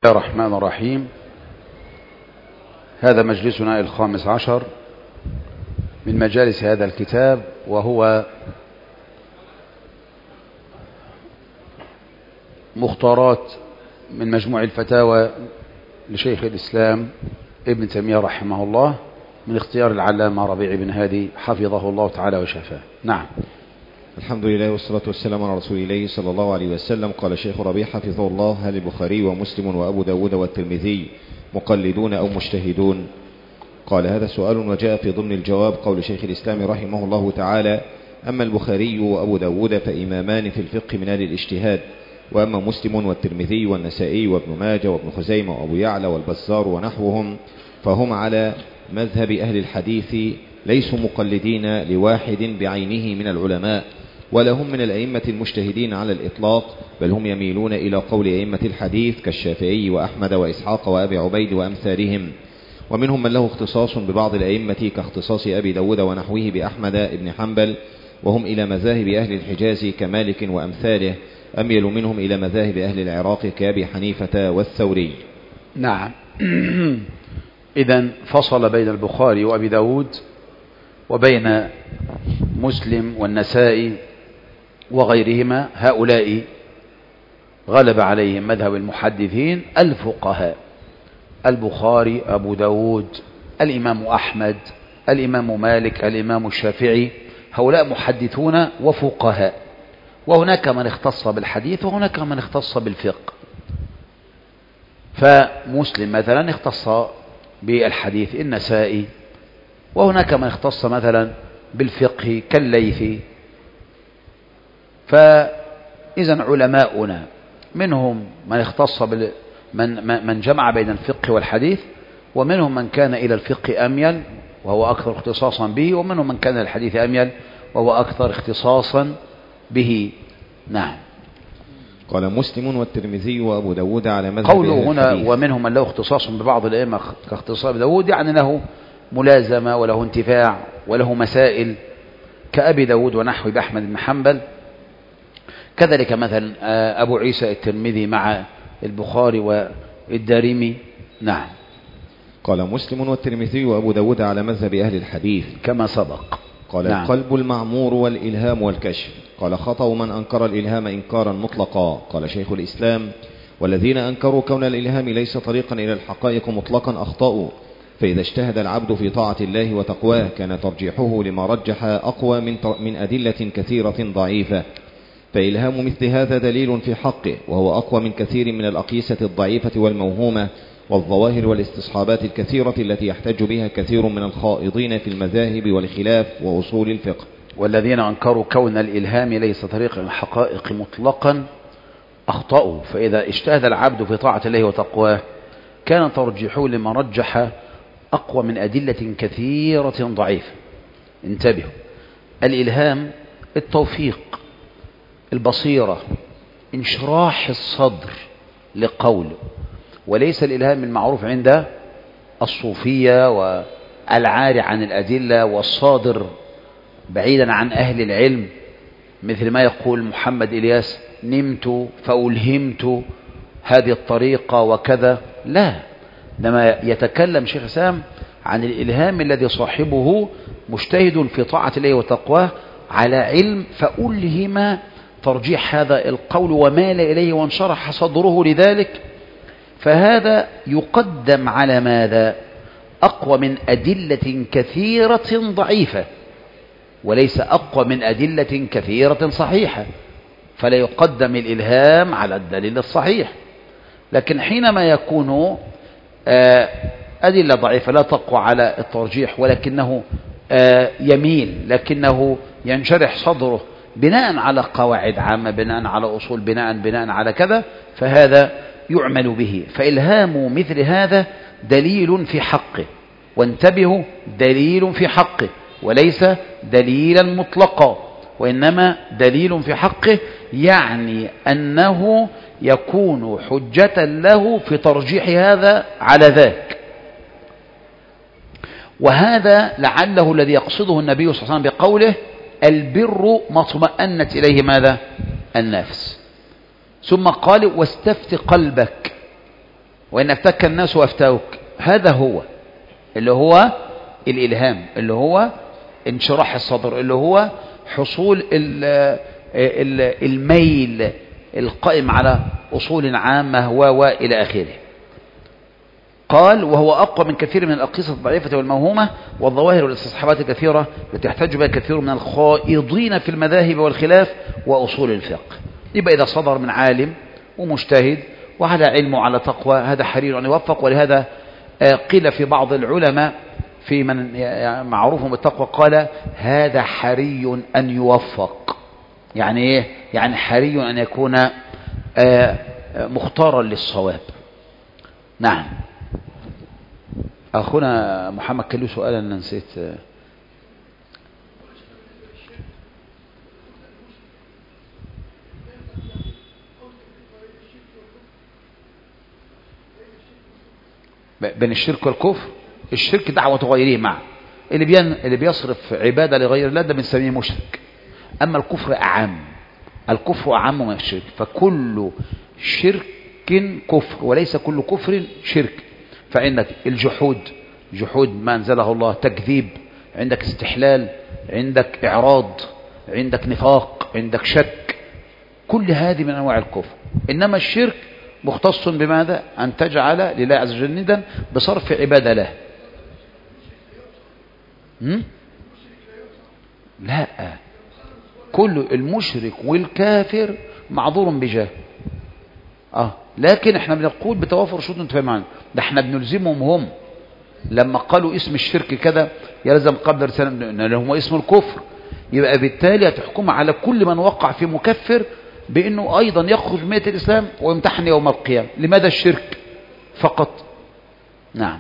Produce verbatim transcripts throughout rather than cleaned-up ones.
الله الرحمن الرحيم. هذا مجلسنا الخامس عشر من مجالس هذا الكتاب، وهو مختارات من مجموع الفتاوى لشيخ الإسلام ابن تيمية رحمه الله، من اختيار العلامة ربيع بن هادي حفظه الله تعالى وشفاه. نعم. الحمد لله والصلاة والسلام على رسول الله صلى الله عليه وسلم. قال الشيخ ربيع حفظه الله: هل البخاري ومسلم وأبو داود والترمذي مقلدون أو مجتهدون؟ قال: هذا سؤال وجاء في ضمن الجواب قول شيخ الإسلام رحمه الله تعالى: أما البخاري وأبو داود فإمامان في الفقه من أهل الاجتهاد، وأما مسلم والترمذي والنسائي وابن ماجه وابن خزيمة وأبو يعلى والبزار ونحوهم فهم على مذهب أهل الحديث، ليسوا مقلدين لواحد بعينه من العلماء، ولا هم من الأئمة المجتهدين على الإطلاق، بل هم يميلون إلى قول أئمة الحديث كالشافعي وأحمد وإسحاق وأبي عبيد وأمثالهم. ومنهم من له اختصاص ببعض الأئمة كاختصاص أبي داود ونحوه بأحمد بن حنبل، وهم إلى مذاهب أهل الحجاز كمالك وأمثاله، أميل منهم إلى مذاهب أهل العراق كأبي حنيفة والثوري. نعم. إذن فصل بين البخاري وأبي داود وبين مسلم والنسائي وغيرهما. هؤلاء غلب عليهم مذهب المحدثين الفقهاء: البخاري، أبو داود، الإمام أحمد، الإمام مالك، الإمام الشافعي. هؤلاء محدثون وفقهاء، وهناك من اختص بالحديث وهناك من اختص بالفقه. فمسلم مثلا اختص بالحديث، النسائي، وهناك من اختص مثلا بالفقه كالليثي. فإذا علماؤنا منهم من اختص بال من من جمع بين الفقه والحديث، ومنهم من كان إلى الفقه أميل وهو أكثر اختصاصا به، ومنهم من كان الحديث أميل وهو أكثر اختصاصا به. نعم. قال: مسلم والترمذي وأبو داود على مذهب قوله هنا ومنهم من له اختصاص ببعض الأئمة كاختصاص أبي داود، يعني له ملازمة وله انتفاع وله مسائل كأبي داود ونحو بأحمد بن حنبل. كذلك مثلا أبو عيسى الترمذي مع البخاري والدارمي. نعم. قال: مسلم والترمذي وأبو داود على مذهب أهل الحديث كما سبق. قال: نعم. القلب المعمور والإلهام والكشف. قال: خطأ من أنكر الإلهام إنكارا مطلقا. قال شيخ الإسلام: والذين أنكروا كون الإلهام ليس طريقا إلى الحقائق مطلقا أخطأوا، فإذا اجتهد العبد في طاعة الله وتقواه كان ترجيحه لما رجح أقوى من, من أدلة كثيرة ضعيفة، فإلهام مثل هذا دليل في حقه، وهو أقوى من كثير من الأقيسة الضعيفة والموهومة والظواهر والاستصحابات الكثيرة التي يحتج بها كثير من الخائضين في المذاهب والخلاف وأصول الفقه. والذين أنكروا كون الإلهام ليس طريق الحقائق مطلقا أخطأوا، فإذا اجتهد العبد في طاعة الله وتقواه كان ترجيحه لما رجح أقوى من أدلة كثيرة ضعيفة. انتبهوا: الإلهام التوفيق، البصيرة، انشراح الصدر لقول، وليس الإلهام المعروف عند الصوفية والعاري عن الأدلة والصادر بعيدا عن أهل العلم، مثل ما يقول محمد إلياس: نمت فألهمت هذه الطريقة وكذا. لا، لما يتكلم شيخ الإسلام عن الإلهام الذي صاحبه مجتهد في طاعة الله وتقواه على علم فألهم ترجيح هذا القول ومال إليه وانشرح صدره لذلك، فهذا يقدم على ماذا؟ أقوى من أدلة كثيرة ضعيفة، وليس أقوى من أدلة كثيرة صحيحة، فلا يقدم الإلهام على الدليل الصحيح. لكن حينما يكون أدلة ضعيفة لا تقوى على الترجيح، ولكنه يميل، لكنه ينشرح صدره بناء على قواعد عامة، بناء على أصول، بناء بناء على كذا، فهذا يعمل به. فإلهام مثل هذا دليل في حقه، وانتبهوا: دليل في حقه وليس دليلا مطلقا، وإنما دليل في حقه، يعني أنه يكون حجة له في ترجيح هذا على ذاك. وهذا لعله الذي يقصده النبي صلى الله عليه وسلم بقوله: البر ما اطمأنت إليه ماذا؟ النفس. ثم قال: واستفت قلبك. وإن افتك الناس وافتوك، هذا هو اللي هو الإلهام، اللي هو انشراح الصدر، اللي هو حصول الميل القائم على أصول عامة وإلى آخره. قال وهو أقوى من كثير من الأقيسة الضعيفة والموهومة والظواهر والاستصحابات الكثيرة التي يحتج بها كثير من الخائضين في المذاهب والخلاف وأصول الفقه. يبقى إذا صدر من عالم ومجتهد وعلى علم وعلى تقوى هذا حري أن يوفق. ولهذا قيل في بعض العلماء في من معروفهم بالتقوى قال هذا حري أن يوفق. يعني إيه؟ يعني حري أن يكون مختارا للصواب. نعم. أخونا محمد كان له سؤال أنا نسيت. بين الشرك والكفر، الشرك دعوة غيره معه، اللي بين اللي بيصرف عبادة لغير الله ده بنسميه مشرك. أما الكفر أعم، الكفر أعم من الشرك، فكل شرك كفر وليس كل كفر شرك. فعندك الجحود، جحود ما أنزله الله، تكذيب، عندك استحلال، عندك إعراض، عندك نفاق، عندك شك، كل هذه من أنواع الكفر. إنما الشرك مختص بماذا؟ أن تجعل لله عز وجل ندا بصرف عبادة له. م? لا، كل المشرك والكافر معذور بجاه. اه لكن احنا بنقول بتوافر شروط نتفاهم عنها، ده احنا بنلزمهم هم لما قالوا اسم الشرك كذا يلزم قبل رسالة اللي هو اسم الكفر، يبقى بالتالي هتحكم على كل من وقع في مكفر بانه ايضا يخرج من ملة الاسلام ويمتحن يوم القيامة. لماذا الشرك فقط؟ نعم.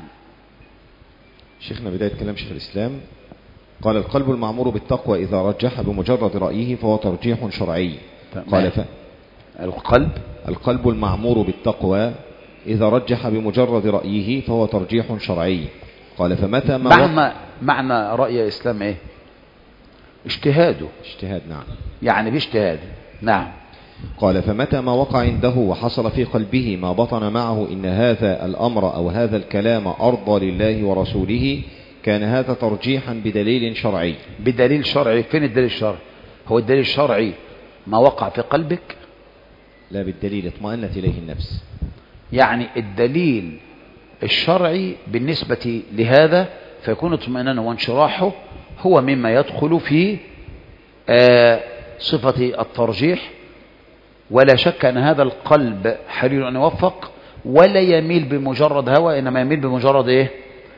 شيخنا بداية كلام شيخ الاسلام قال القلب المعمور بالتقوى اذا رجح بمجرد رأيه فهو ترجيح شرعي. قال ف... القلب القلب المعمور بالتقوى إذا رجح بمجرد رأيه فهو ترجيح شرعي. قال فمتى ما معنى, معنى رأي الإسلام إيه؟ اجتهاده. اجتهاد. نعم. يعني باجتهاد. نعم. قال فمتى ما وقع عنده وحصل في قلبه ما بطن معه إن هذا الأمر أو هذا الكلام أرضى لله ورسوله كان هذا ترجيحا بدليل شرعي. بدليل شرعي. فين الدليل الشرعي؟ هو الدليل الشرعي ما وقع في قلبك؟ لا، بالدليل اطمأنت إليه النفس. يعني الدليل الشرعي بالنسبة لهذا فيكون اطمئنانه وانشراحه هو مما يدخل في آه صفة الترجيح. ولا شك أن هذا القلب حري أن يوفق ولا يميل بمجرد هوى، إنما يميل بمجرد إيه؟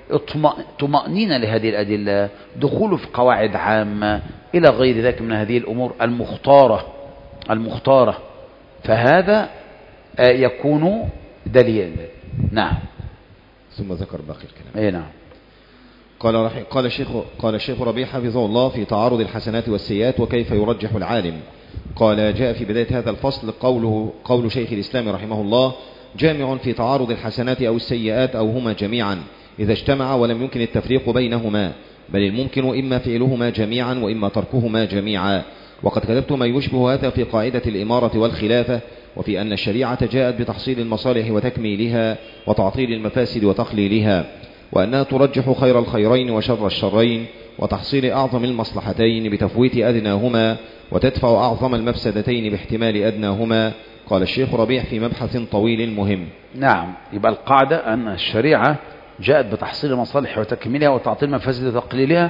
طمأنينة لهذه الأدلة، دخوله في قواعد عامة إلى غير ذلك من هذه الأمور المختارة المختارة فهذا آه يكون دليل. نعم. ثم ذكر باقي الكلام. اي نعم. قال قال الشيخ قال الشيخ ربيع حفظه الله في تعارض الحسنات والسيئات وكيف يرجح العالم. قال جاء في بداية هذا الفصل قوله قول شيخ الإسلام رحمه الله جامع في تعارض الحسنات أو السيئات أو هما جميعا إذا اجتمع ولم يمكن التفريق بينهما، بل الممكن إما فعلهما جميعا وإما تركهما جميعا. وقد كتبت ما يشبه هذا في قاعدة الإمارة والخلافة، وفي أن الشريعة جاءت بتحصيل المصالح وتكميلها وتعطيل المفاسد وتقليلها، وأنها ترجح خير الخيرين وشر الشرين وتحصيل أعظم المصلحتين بتفويت أدناهما وتدفع أعظم المفسدتين باحتمال أدناهما. قال الشيخ ربيع في مبحث طويل مهم. نعم. يبقى القاعدة أن الشريعة جاءت بتحصيل المصالح وتكميلها وتعطيل المفاسد وتقليلها،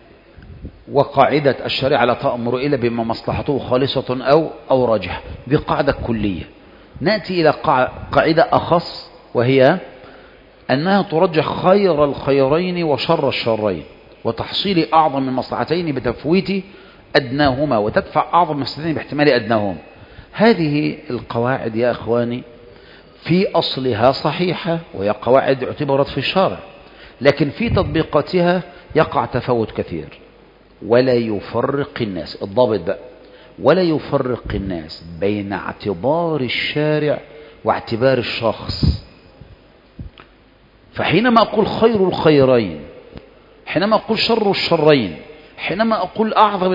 وقاعدة الشريعة لا تأمر إلا بما مصلحته خالصة أو أو راجحة. دي قاعدة كلية. نأتي إلى قاعدة أخص وهي أنها ترجح خير الخيرين وشر الشرين وتحصيل أعظم المصلحتين بتفويت أدناهما وتدفع أعظم المفسدتين باحتمال أدناهما. هذه القواعد يا أخواني في أصلها صحيحة وهي قواعد اعتبرت في الشارع، لكن في تطبيقاتها يقع تفاوت كثير. ولا يفرق الناس، الضابط بقى، ولا يفرق الناس بين اعتبار الشارع واعتبار الشخص. فحينما أقول خير الخيرين، حينما أقول شر الشرين، حينما أقول أعظم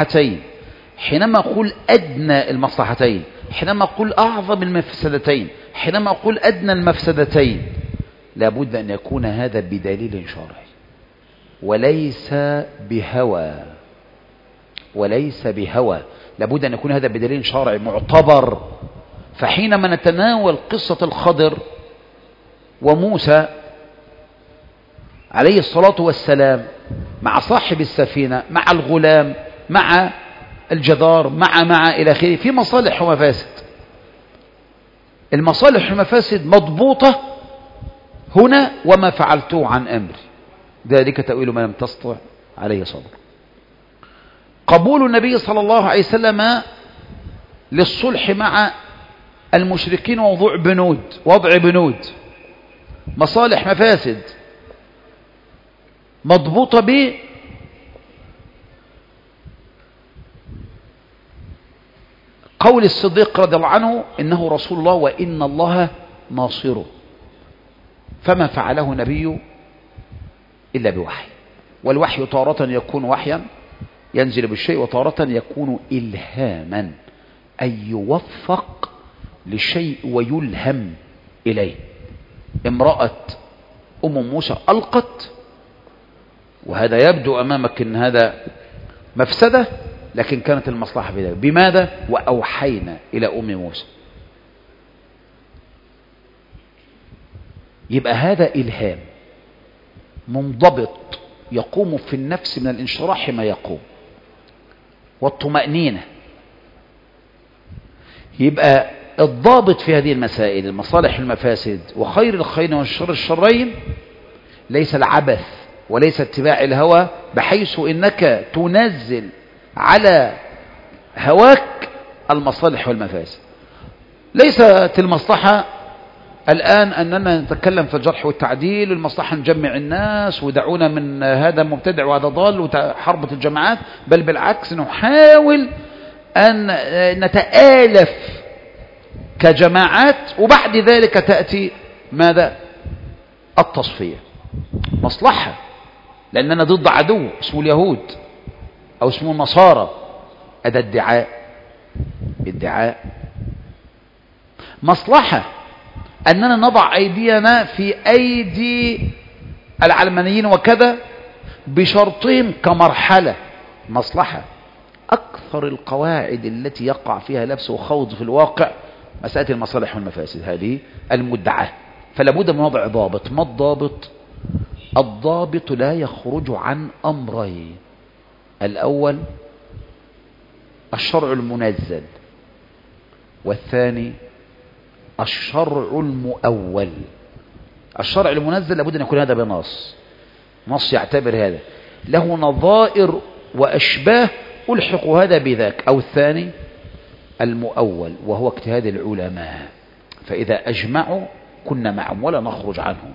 المصلحتين، حينما أقول أدنى المصلحتين، حينما أقول أعظم المفسدتين، حينما أقول أدنى المفسدتين لابد أن يكون هذا بدليل شرعي وليس بهوى، وليس بهوى، لابد أن يكون هذا بدليل شرعي معتبر. فحينما نتناول قصة الخضر وموسى عليه الصلاة والسلام مع صاحب السفينة مع الغلام مع الجدار مع مع إلى آخره، في مصالح ومفاسد. المصالح والمفاسد مضبوطة هنا، وما فعلته عن أمري ذلك تأويل ما لم تستطع عليه صبر. قبول النبي صلى الله عليه وسلم للصلح مع المشركين ووضع بنود وضع بنود مصالح مفاسد مضبوطة ب قول الصديق رضي الله عنه إنه رسول الله وإن الله ناصره، فما فعله نبي إلا بوحي، والوحي تارة يكون وحيا ينزل بالشيء وتارة يكون إلهاما أي يوفق لشيء ويلهم إليه. امرأة أم موسى ألقت، وهذا يبدو أمامك أن هذا مفسدة، لكن كانت المصلحة في ذلك. بماذا؟ وأوحينا إلى أم موسى. يبقى هذا إلهام منضبط يقوم في النفس من الانشراح ما يقوم والطمأنينة. يبقى الضابط في هذه المسائل المصالح المفاسد وخير الخير والشر الشرين ليس العبث وليس اتباع الهوى، بحيث إنك تنزل على هواك المصالح والمفاسد. ليست المصلحة الآن أننا نتكلم في الجرح والتعديل، المصلحة نجمع الناس ودعونا من هذا مبتدع وهذا ضال وحربة الجماعات، بل بالعكس نحاول أن نتآلف كجماعات، وبعد ذلك تأتي ماذا؟ التصفية. مصلحة لأننا ضد عدو اسمه اليهود أو اسمه النصارى، هذا ادعاء ادعاء. مصلحة أننا نضع أيدينا في أيدي العلمانيين وكذا بشرطهم كمرحلة. مصلحة. أكثر القواعد التي يقع فيها لبس وخوض في الواقع مسألة المصالح والمفاسد هذه المدعاة، فلا بد من وضع ضابط. ما الضابط؟ الضابط لا يخرج عن أمرين: الأول الشرع المنزل، والثاني الشرع المؤول. الشرع المنزل لابد أن يكون هذا بنص، نص يعتبر هذا له نظائر وأشباه ألحق هذا بذاك. أو الثاني المؤول وهو اجتهاد العلماء، فإذا أجمعوا كنا معهم ولا نخرج عنهم،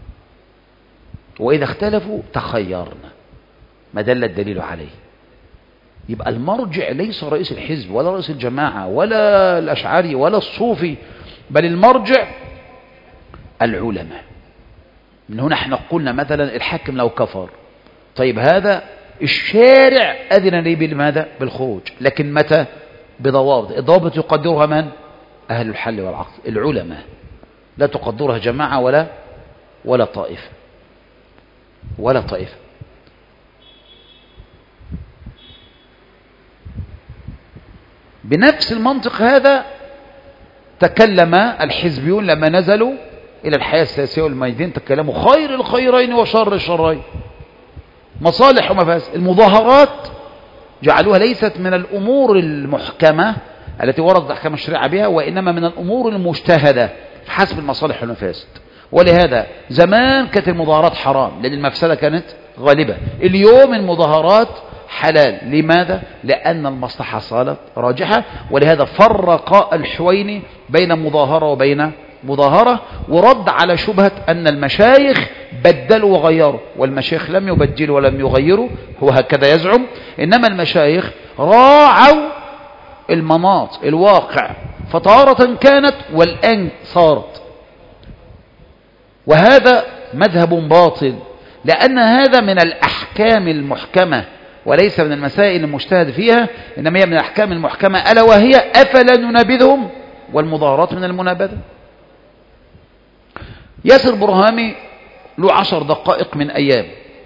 وإذا اختلفوا تخيرنا ما دل الدليل عليه. يبقى المرجع ليس رئيس الحزب ولا رئيس الجماعة ولا الأشعري ولا الصوفي، بل المرجع العلماء. من هنا احنا قلنا مثلا الحاكم لو كفر، طيب هذا الشارع أذن لي بالماذا؟ بالخروج، لكن متى؟ بضوابط. الضوابط يقدرها من؟ أهل الحل والعقد، العلماء، لا تقدرها جماعة ولا ولا طائفة ولا طائفة. بنفس المنطق هذا تكلم الحزبيون لما نزلوا إلى الحياة السياسية والميدان، تكلموا خير الخيرين وشر الشرين، مصالح ومفاسد. المظاهرات جعلوها ليست من الأمور المحكمة التي وردت أحكام الشريعة بها، وإنما من الأمور المجتهدة حسب المصالح والمفاسد. ولهذا زمان كانت المظاهرات حرام لأن المفسدة كانت غالبة. اليوم المظاهرات حلال. لماذا؟ لأن المصلحة صارت راجحة. ولهذا فرق الحويني بين مظاهرة وبين مظاهرة، ورد على شبهة أن المشايخ بدلوا وغيروا، والمشايخ لم يبدلوا ولم يغيروا، هو هكذا يزعم. إنما المشايخ راعوا المناط الواقع، فتارة كانت والآن صارت. وهذا مذهب باطل، لأن هذا من الأحكام المحكمة وليس من المسائل المجتهد فيها، إنما هي من الأحكام المحكمة، ألا وهي أفلا ننابذهم؟ والمظاهرات من المنابذة. ياسر برهامي له عشر دقائق من أيام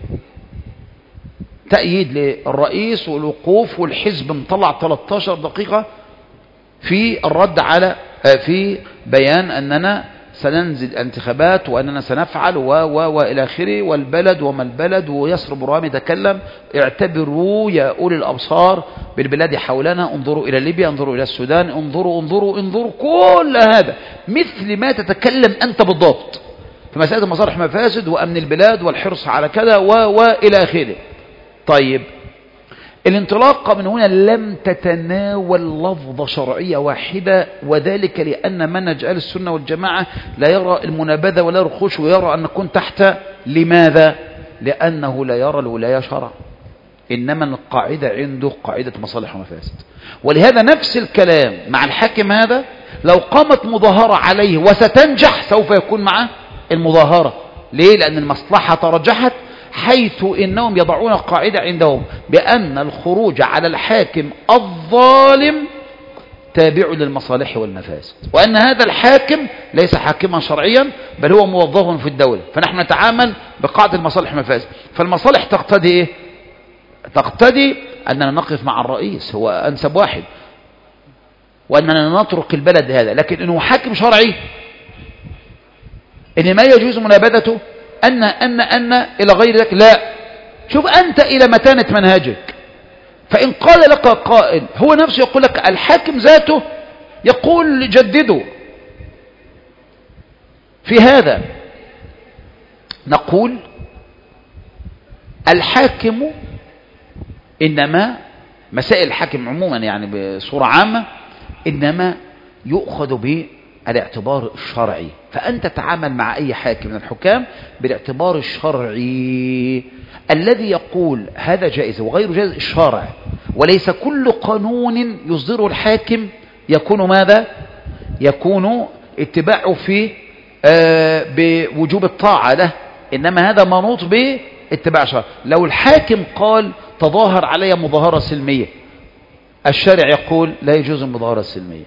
تأييد للرئيس والوقوف والحزب مطلع ثلاثة عشر دقيقة في الرد على في بيان أننا سننزل انتخابات وأننا سنفعل و و وإلى آخره، والبلد وما البلد. وياسر برهامي تكلم: اعتبروا يا أولي الأبصار بالبلاد حولنا، انظروا إلى ليبيا، انظروا إلى السودان، انظروا انظروا انظروا كل هذا مثل ما تتكلم أنت بالضبط في مسألة المصالح مفاسد وأمن البلاد والحرص على كذا و وإلى آخره. طيب، الانطلاقة من هنا لم تتناول لفظة شرعية واحدة، وذلك لأن منهج أهل السنة والجماعة لا يرى المنابذة ولا الخش، ويرى أن نكون تحت. لماذا؟ لأنه لا يرى الولاية شرع، إنما القاعدة عنده قاعدة مصالح ومفاسد. ولهذا نفس الكلام مع الحاكم هذا، لو قامت مظاهرة عليه وستنجح سوف يكون معه المظاهرة. ليه؟ لأن المصلحة ترجحت، حيث إنهم يضعون قاعدة عندهم بأن الخروج على الحاكم الظالم تابع للمصالح والمفاسد، وأن هذا الحاكم ليس حاكما شرعيا بل هو موظف في الدولة. فنحن نتعامل بقاعدة المصالح والمفاسد. فالمصالح تقتضي إيه؟ تقتضي أننا نقف مع الرئيس، هو أنسب واحد، وأننا نترك البلد هذا. لكن إنه حاكم شرعي إن ما يجوز منابذته أن أن أن إلى غير ذلك، لا. شوف أنت إلى متانة منهجك. فإن قال لك قائل، هو نفسه يقول لك الحاكم ذاته يقول جددوا في هذا، نقول الحاكم إنما مسائل الحاكم عموما يعني بصورة عامة إنما يؤخذ بالاعتبار الشرعي. فأنت تتعامل مع أي حاكم من الحكام بالاعتبار الشرعي الذي يقول هذا جائز وغير جائز الشرع. وليس كل قانون يصدره الحاكم يكون ماذا؟ يكون اتباعه في آه بوجوب الطاعة له، إنما هذا منوط باتباع شرع. لو الحاكم قال تظاهر علي مظاهرة سلمية، الشارع يقول لا يجوز المظاهرة السلمية،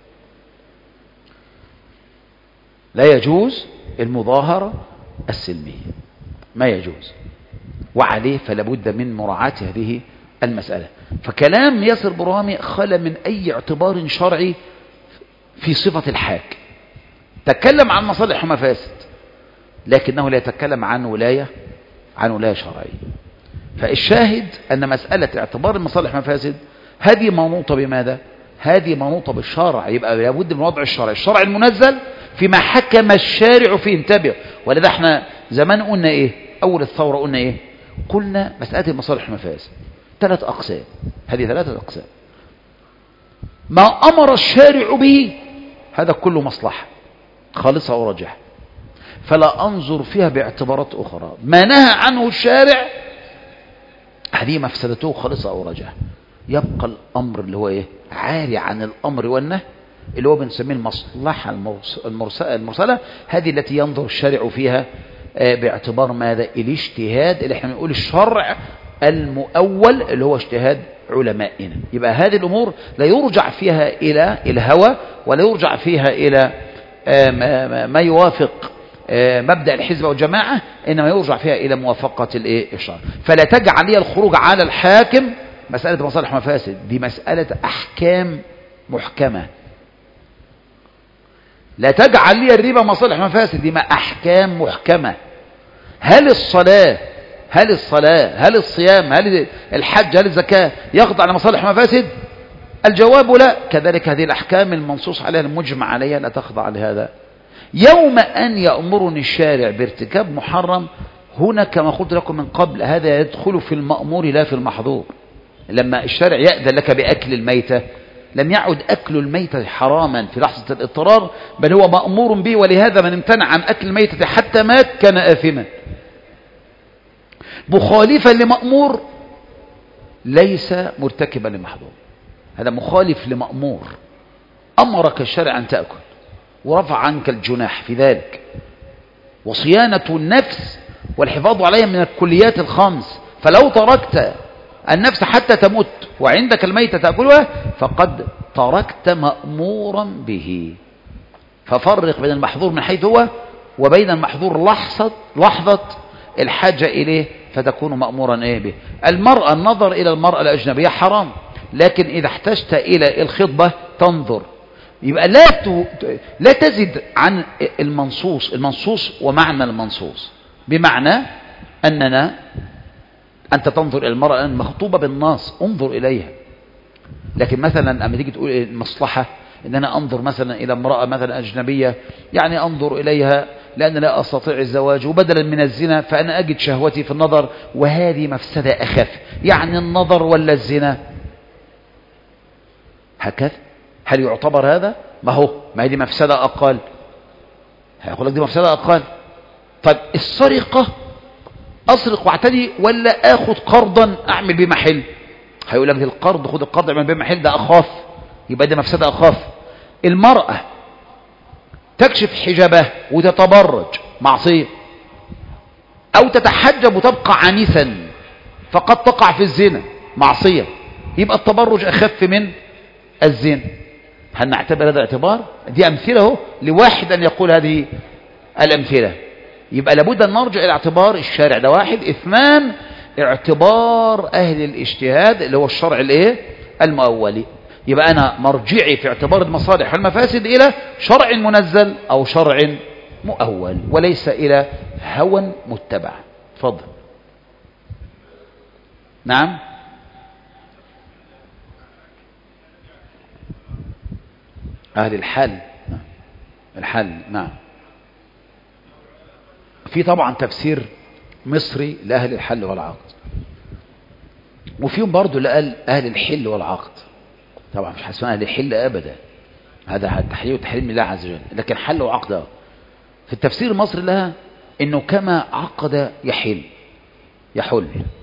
لا يجوز المظاهرة السلمية، ما يجوز، وعليه فلا بد من مراعاة هذه المسألة. فكلام ياسر برهامي خلى من أي اعتبار شرعي في صفة الحاكم. تكلم عن مصالح ومفاسد، لكنه لا يتكلم عن ولاية عن ولاية شرعية. فالشاهد أن مسألة اعتبار المصالح ومفاسد هذه منوطة بماذا؟ هذه منوطة بالشرع. يبقى لابد من وضع الشرع، الشرع المنزل فيما حكم الشارع فيه. انتبه. ولذا احنا زمان قلنا ايه؟ اول الثورة قلنا ايه؟ قلنا مسألة المصالح والمفاسد ثلاث اقسام. هذه ثلاثة اقسام. ما امر الشارع به هذا كله مصلحة خالصة او راجحة، فلا انظر فيها باعتبارات اخرى. ما نهى عنه الشارع هذه مفسدته خالصة او راجحة. يبقى الامر اللي هو ايه؟ عاري عن الامر والنهي، اللي هو بنسميه المصلحة المرسلة, المرسلة هذه التي ينظر الشارع فيها باعتبار ماذا؟ الاجتهاد اللي احنا بنقول الشرع المؤول اللي هو اجتهاد علمائنا. يبقى هذه الأمور لا يرجع فيها إلى الهوى ولا يرجع فيها إلى ما يوافق مبدأ الحزب والجماعة، إنما يرجع فيها إلى موافقة الشرع. فلا تجعل لي الخروج على الحاكم مسألة مصالح ومفاسد، دي مسألة أحكام محكمة. لا تجعل لي الربا مصالح مفاسد، دي ما أحكام محكمة. هل الصلاة هل الصلاة هل الصيام هل الحج هل الزكاة يخضع لمصالح مفاسد؟ الجواب لا. كذلك هذه الأحكام المنصوص عليها المجمع عليها لا تخضع لهذا. يوم أن يأمرني الشارع بارتكاب محرم، هنا كما قلت لكم من قبل هذا يدخل في المأمور لا في المحظور. لما الشارع يأذن لك بأكل الميتة لم يعد أكل الميتة حراما في لحظة الاضطرار، بل هو مأمور به. ولهذا من امتنع عن أكل الميتة حتى مات كان آثما. مخالفا لمأمور ليس مرتكبا لمحظور، هذا مخالف لمأمور. أمرك الشارع أن تأكل ورفع عنك الجناح في ذلك، وصيانة النفس والحفاظ عليها من الكليات الخمس. فلو تركت النفس حتى تموت وعندك الميتة تأكلها فقد تركت مأمورا به. ففرق بين المحظور من حيث هو وبين المحظور لحظة لحظة الحاجة إليه فتكون مأمورا إيه به. المرأة النظر إلى المرأة الأجنبية حرام، لكن إذا احتجت إلى الخطبة تنظر. يبقى لا لا تزد عن المنصوص المنصوص ومعنى المنصوص، بمعنى أننا أنت تنظر إلى المرأة المخطوبة بالنص، انظر إليها. لكن مثلا أما تيجي تقول المصلحة إن أنا أنظر مثلا إلى امرأة مثلا أجنبية، يعني أنظر إليها لأن لا أستطيع الزواج، وبدلا من الزنا فأنا أجد شهوتي في النظر، وهذه مفسدة أخف. يعني النظر ولا الزنا هكذا، هل يعتبر هذا؟ ما هو ما هي دي مفسدة أقل، هيقول لك دي مفسدة أقل. طيب السرقة، أسرق واعتدي ولا أخذ قرضا أعمل بيه محل؟ هيقول لك دي القرض، خد القرض اعمل بيه محل، ده أخاف، يبقى دي مفسدة أخاف. المرأة تكشف حجابها وتتبرج معصية، أو تتحجب وتبقى عنيسا فقد تقع في الزنا معصية، يبقى التبرج أخف من الزنا. هل نعتبر هذا اعتبار؟ دي أمثلة هو لواحد أن يقول هذه الأمثلة. يبقى لابد أن نرجع إلى اعتبار الشارع، ده واحد. اثنان، اعتبار أهل الاجتهاد اللي هو الشرع الايه المؤولي. يبقى أنا مرجعي في اعتبار المصالح والمفاسد إلى شرع منزل أو شرع مؤول، وليس إلى هوى متبع. تفضل. نعم. أهل الحل، الحل نعم. في طبعا تفسير مصري لأهل الحل والعقد، وفيهم برضو اللي قال أهل الحل والعقد. طبعا مش حسنا أهل الحل أبدا، هذا تحليل وتحريم الله عز وجل، لكن حل وعقد. في التفسير المصري لها إنه كما عقد يحل يحل،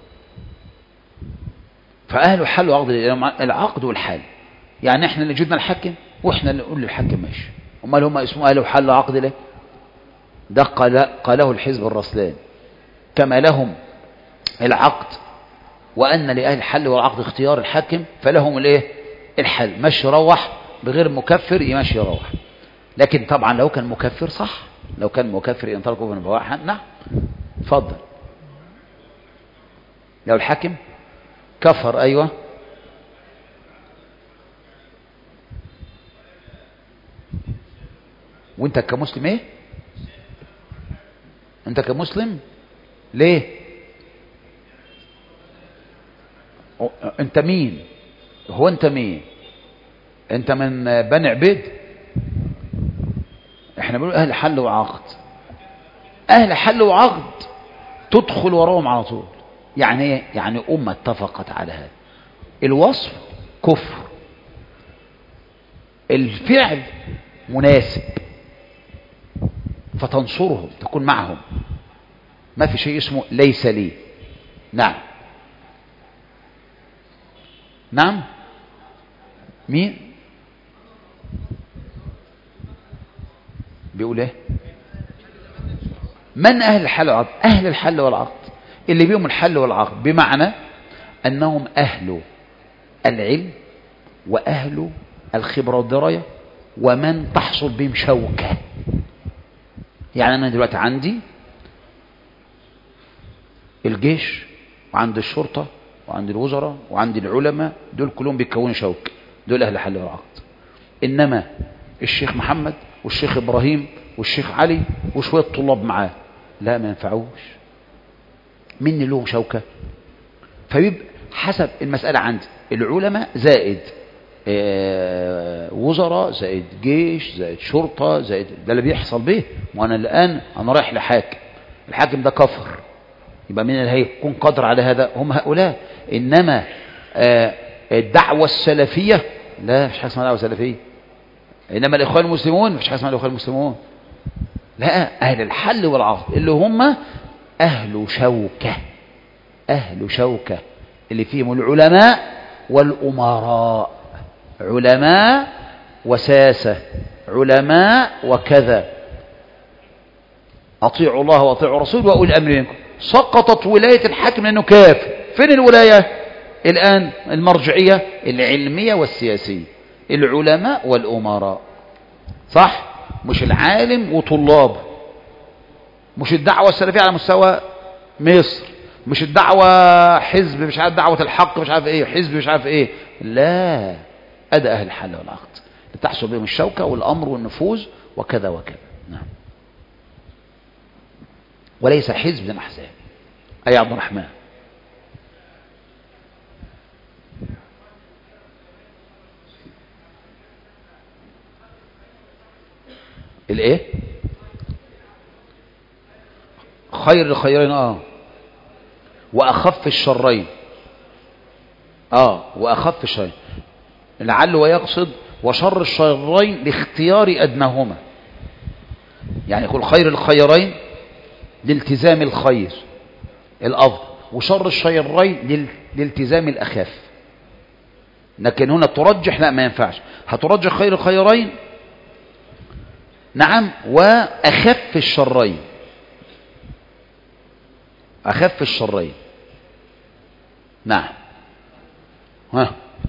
فأهل الحل وعقد العقد والحل، يعني احنا اللي جدنا الحكم واحنا اللي نقول للحكم ماشي. امال هم اسمه اهل وحل وعقد ليه؟ ده قال قاله الحزب الرسلان، كما لهم العقد وان لاهل الحل والعقد اختيار الحاكم فلهم الايه الحل، مشي روح بغير مكفر يمشي روح. لكن طبعا لو كان مكفر صح، لو كان مكفر ان تركوا من بواحا نعم. اتفضل. لو الحاكم كفر ايوه وانت كمسلم ايه؟ انت كمسلم ليه؟ انت مين؟ هو انت مين؟ انت من بني عبيد؟ احنا بنقول اهل حل وعقد. اهل حل وعقد تدخل وراهم على طول. يعني ايه؟ يعني امه اتفقت على هذا الوصف كفر، الفعل مناسب فتنصرهم تكون معهم، ما في شيء اسمه ليس لي. نعم نعم. مين بيقول ايه؟ من اهل الحل والعقد؟ اهل الحل والعقد اللي بيهم الحل والعقد، بمعنى انهم اهل العلم واهل الخبرة والدراية ومن تحصل بهم شوكة. يعني أنا دلوقتي عندي الجيش وعندي الشرطة وعندي الوزراء وعندي العلماء، دول كلهم بيكونوا شوك، دول أهل الحل والعقد. إنما الشيخ محمد والشيخ إبراهيم والشيخ علي وشوية طلاب معاه لا ما ينفعوش. مين اللي لهم شوكة؟ فبيبقى حسب المسألة عندي العلماء زائد آه وزراء زائد جيش زائد شرطة زائد، ده اللي بيحصل به. وانا الآن انا رايح لحاكم، الحاكم ده كفر، يبقى مين اللي هيكون قادر على هذا؟ هم هؤلاء. انما آه الدعوة السلفية لا، مش حاجة اسمها دعوة سلفية. انما الاخوان المسلمون مش حاجة اسمها الاخوان المسلمون، لا، اهل الحل والعقد اللي هم اهل شوكة، اهل شوكة اللي فيهم العلماء والأمراء، علماء وساسة، علماء وكذا، أطيعوا الله وأطيعوا الرسول وأولي الأمر منكم. سقطت ولاية الحاكم لأنه كافر. فين الولاية الآن؟ المرجعية العلمية والسياسية، العلماء والأمراء، صح؟ مش العالم وطلاب. مش الدعوة السلفية على مستوى مصر، مش الدعوة حزب مش عارف دعوة الحق مش عارف ايه حزب مش عارف ايه، لا، أدى أهل الحل والعقد لتحصل بهم الشوكة والأمر والنفوذ وكذا وكذا. نعم. وليس حزب من الأحزاب. أي عبد الرحمن. الايه؟ خير الخيرين اه واخف الشرين اه واخف الشرين لعله ويقصد وشر الشرين لاختيار ادناهما، يعني يقول خير الخيرين لالتزام الخير الافضل، وشر الشرين لالتزام الاخف. لكن هنا ترجح، لا ما ينفعش، هترجح خير الخيرين نعم واخف الشرين، اخف الشرين. نعم. ها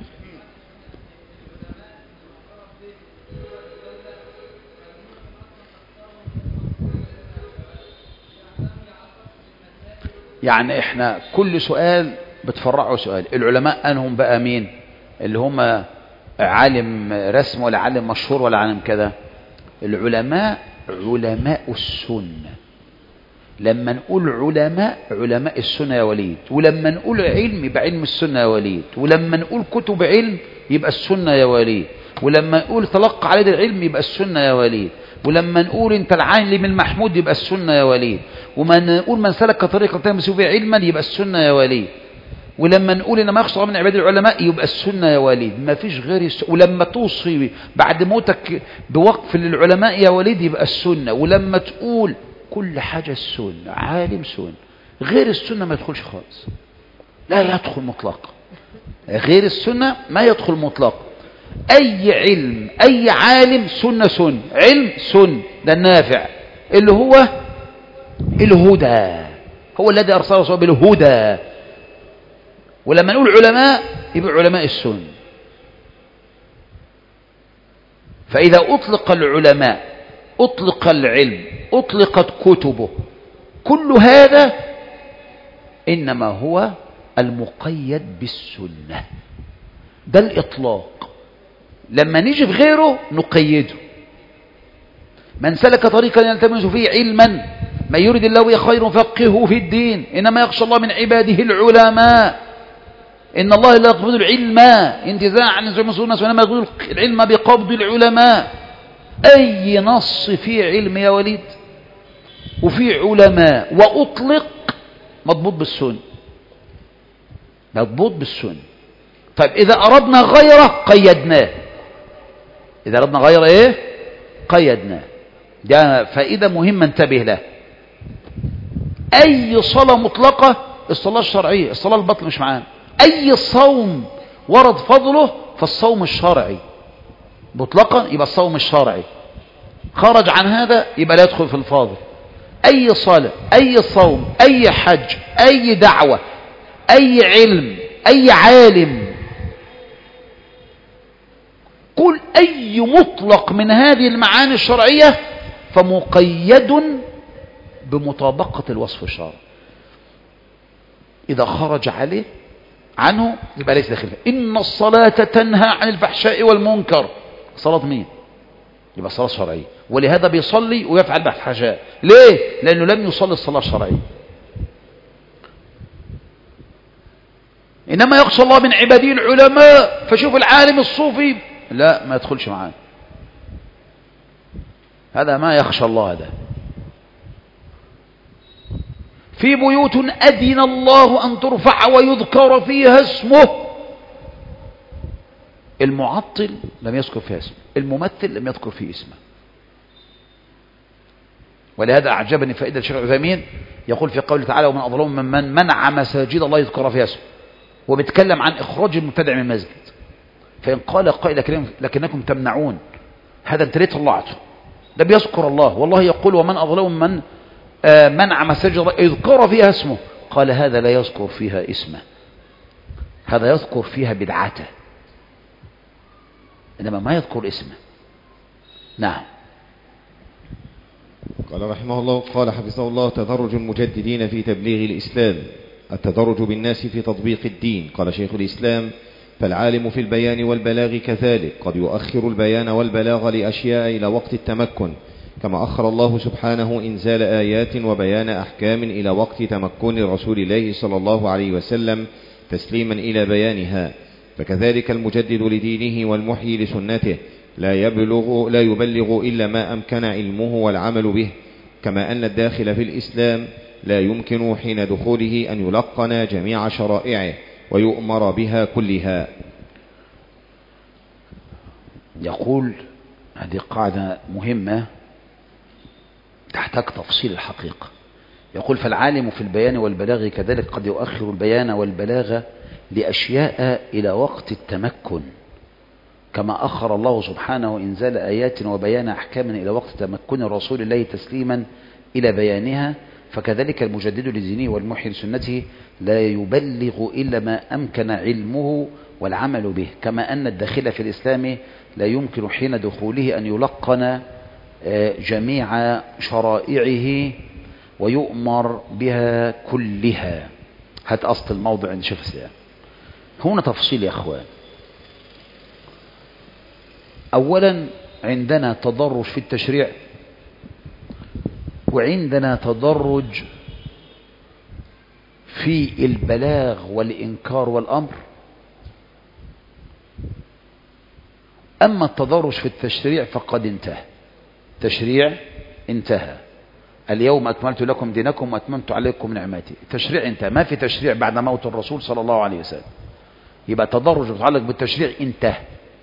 يعني احنا كل سؤال بتفرعوا سؤال. العلماء انهم بقى مين؟ اللي هم عالم رسم ولا عالم مشهور ولا عالم كذا؟ العلماء علماء السنة. لما نقول علماء علماء السنة يا وليد، ولما نقول علم يبقى علم السنة يا وليد، ولما نقول كتب علم يبقى السنة يا وليد، ولما نقول تلقى على العلم يبقى السنة يا وليد، ولما نقول انت العالم المحمود يبقى السنة يا وليد، وما نقول من سلك طريقة تلمس فيه علما يبقى السنة يا وليد، ولما نقول ان ما يخشى من عباد العلماء يبقى السنة يا وليد، ما فيش غير السنة. ولما توصي بعد موتك بوقف للعلماء يا وليد يبقى السنة، ولما تقول كل حاجة السنة، عالم سنة، غير السنة ما يدخلش خالص، لا يدخل مطلقا، غير السنة ما يدخل مطلقا. أي علم أي عالم سنة سنة، علم سنة، ده النافع اللي هو الهدى، هو الذي أرسل رسوله بالهدى. ولما نقول علماء يبقى علماء السنة. فإذا أطلق العلماء أطلق العلم أطلقت كتبه، كل هذا إنما هو المقيد بالسنة، ده الإطلاق. لما نيجي في غيره نقيده. من سلك طريقا يلتمس فيه علما ما يريد الله به خير فقهه في الدين، إنما يخشى الله من عباده العلماء، إن الله لا يقبض العلم انتزاعا عن الناس، وإنما يقبض العلم بقبض العلماء. أي نص فيه علم يا وليد وفيه علماء وأطلق مضبوط بالسنة، مضبوط بالسنة. طيب إذا أردنا غيره قيدناه، إذا أردنا غيره إيه قيدناه. ده فائدة مهمة انتبه له. أي صلاة مطلقة الصلاة الشرعية، الصلاة البطل مش معانا. أي صوم ورد فضله فالصوم الشرعي مطلقا يبقى الصوم الشرعي، خرج عن هذا يبقى لا يدخل في الفاضل. أي صلاة أي صوم أي حج أي دعوة أي علم أي عالم، كل أي مطلق من هذه المعاني الشرعية فمقيد بمطابقة الوصف الشرعي. إذا خرج عليه عنه يبقى ليس داخل. إن الصلاة تنهى عن الفحشاء والمنكر، صلاة مين؟ يبقى صلاة شرعية. ولهذا بيصلي ويفعل بالفحشاء، ليه؟ لأنه لم يصلي الصلاة الشرعية. إنما يخشى الله من عباده العلماء، فشوف العالم الصوفي لا ما يدخلش معاه، هذا ما يخشى الله. هذا في بيوت أذن الله أن ترفع ويذكر فيها اسمه. المعطل لم يذكر فيها اسمه، الممثل لم يذكر فيه اسمه. ولهذا أعجبني فائدة الشيخ العثيمين يقول في قوله تعالى ومن أظلم من منع مساجد الله يذكر فيها اسمه، وبيتكلم عن إخراج المبتدع من المسجد. فإن قال قائل لكنكم تمنعون، هذا انت ليه طلعته؟ ده بيذكر الله، والله يقول ومن أظلم من منع مساجد الله يذكر فيها اسمه. قال هذا لا يذكر فيها اسمه، هذا يذكر فيها بدعته، إنما ما يذكر اسمه. نعم. قال رحمه الله، قال حفظه الله: تدرج المجددين في تبليغ الإسلام، التدرج بالناس في تطبيق الدين. قال شيخ الإسلام: فالعالم في البيان والبلاغ كذلك، قد يؤخر البيان والبلاغ لأشياء إلى وقت التمكن، كما أخر الله سبحانه إنزال آيات وبيان أحكام إلى وقت تمكن رسول الله صلى الله عليه وسلم تسليما إلى بيانها. فكذلك المجدد لدينه والمحيي لسنته لا يبلغ, لا يبلغ إلا ما أمكن علمه والعمل به، كما أن الداخل في الإسلام لا يمكن حين دخوله أن يلقن جميع شرائعه ويؤمر بها كلها. يقول هذه قاعدة مهمة تحتاج تفصيل الحقيقة. يقول: فالعالم في البيان والبلاغ كذلك، قد يؤخر البيان والبلاغ لأشياء إلى وقت التمكن، كما أخر الله سبحانه إنزال آيات وبيان أحكام إلى وقت تمكن رسول الله تسليما إلى بيانها. فكذلك المجدد لدينه والمحيي لسنته لا يبلغ إلا ما أمكن علمه والعمل به، كما أن الداخل في الإسلام لا يمكن حين دخوله أن يلقن جميع شرائعه ويؤمر بها كلها. هات أصل الموضوع عند شيخ الإسلام. هنا تفصيل يا أخوان. أولا عندنا تدرج في التشريع، وعندنا تدرج في البلاغ والإنكار والأمر. أما التدرج في التشريع فقد انتهى. تشريع انتهى. اليوم أكملت لكم دينكم وأتممت عليكم نعمتي. التشريع انتهى، ما في تشريع بعد موت الرسول صلى الله عليه وسلم. يبقى تدرج متعلق بالتشريع انتهى.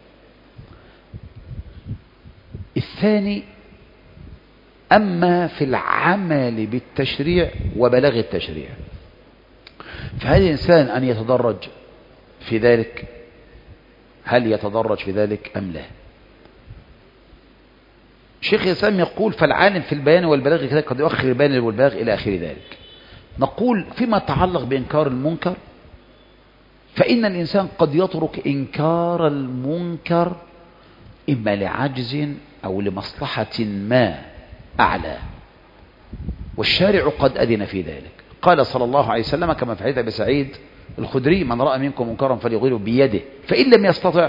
الثاني: أما في العمل بالتشريع وبلاغ التشريع، فهل الإنسان أن يتدرج في ذلك؟ هل يتدرج في ذلك أم لا؟ شيخ الإسلام يقول: فالعالم في البيان والبلاغ كذلك، قد يؤخر البيان والبلاغ إلى آخر ذلك. نقول فيما يتعلق بإنكار المنكر، فإن الإنسان قد يترك إنكار المنكر إما لعجز أو لمصلحة ما أعلى، والشارع قد أذن في ذلك. قال صلى الله عليه وسلم كما في حديث أبي سعيد الخدري: من رأى منكم منكرا فليغيره بيده، فإن لم يستطع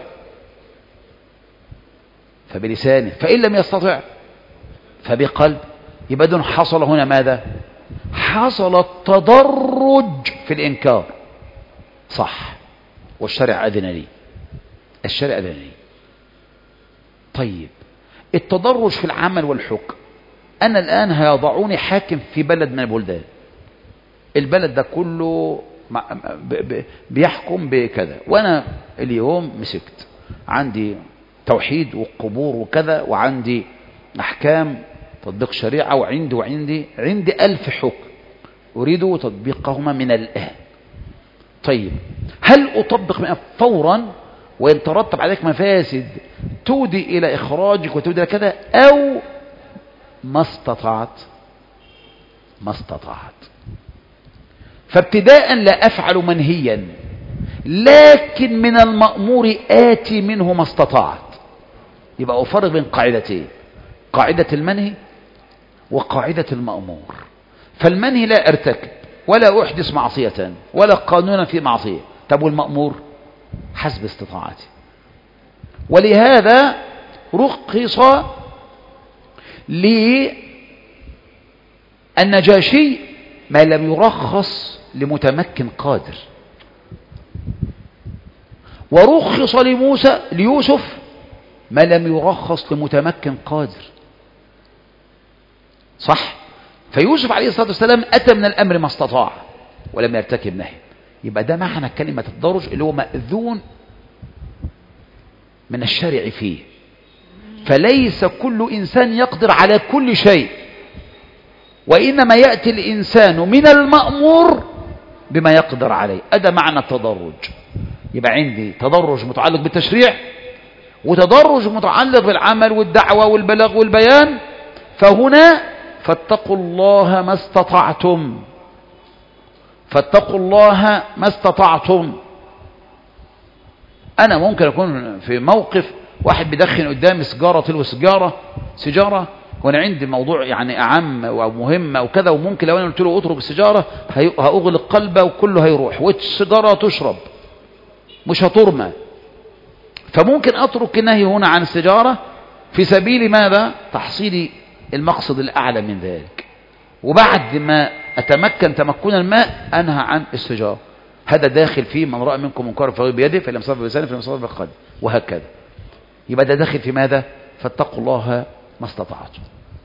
فبلسانه، فإن لم يستطع فبقلب. يبقى دون حصل هنا ماذا؟ حصل التدرج في الإنكار، صح، والشرع أذن لي، الشرع أذن لي. طيب التدرج في العمل والحكم، أنا الآن هيضعوني حاكم في بلد من البلدان، البلد ده كله بيحكم بكذا، وأنا اليوم مسكت عندي توحيد وقبور وكذا، وعندي أحكام تطبيق شريعة، وعندي وعندي عندي ألف حكم أريد تطبيقهما من الآن. طيب هل أطبق فورا وإن ترتب عليك مفاسد تودي إلى إخراجك وتودي إلى كذا، أو ما استطعت ما استطعت فابتداء لا أفعل منهيا، لكن من المأمور آتي منه ما استطعت. يبقى أفرق بين قاعدتين: قاعدة المنهي وقاعدة المأمور. فالمنهي لا أرتكب ولا أحدث معصية ولا قانونا في معصية. طب والمأمور؟ حسب استطاعتي. ولهذا رخص للنجاشي ما لم يرخص لمتمكن قادر، ورخص لموسى ليوسف ما لم يرخص لمتمكن قادر، صح؟ فيوسف عليه الصلاة والسلام أتى من الأمر ما استطاع ولم يرتكب نهي. يبقى ده معنى كلمة التدرج اللي هو مأذون من الشرع فيه. فليس كل إنسان يقدر على كل شيء، وإنما يأتي الإنسان من المأمور بما يقدر عليه. هذا معنى التدرج. يبقى عندي تدرج متعلق بالتشريع، وتدرج متعلق بالعمل والدعوة والبلاغ والبيان. فهنا فاتقوا الله ما استطعتم، فاتقوا الله ما استطعتم. أنا ممكن أكون في موقف واحد بيدخن قدامي سيجارة، تلو سيجارة سيجارة وانا عندي موضوع يعني اعم او مهم او كذا، وممكن لو انا قلت له اترك السيجاره هاغلق قلبه وكله هيروح، والسيجاره تشرب مش هترمى. فممكن اترك النهي هنا عن السيجاره في سبيل ماذا؟ تحصيل المقصد الاعلى من ذلك، وبعد ما اتمكن تمكن الماء انهى عن السيجاره. هذا داخل فيه من راى منكم منكرا فليغير بيده فان لم يستطع بلسانه فان لم يستطع بقلبه، وهكذا. يبقى ده داخل في ماذا؟ فاتقوا الله ما استطعتم.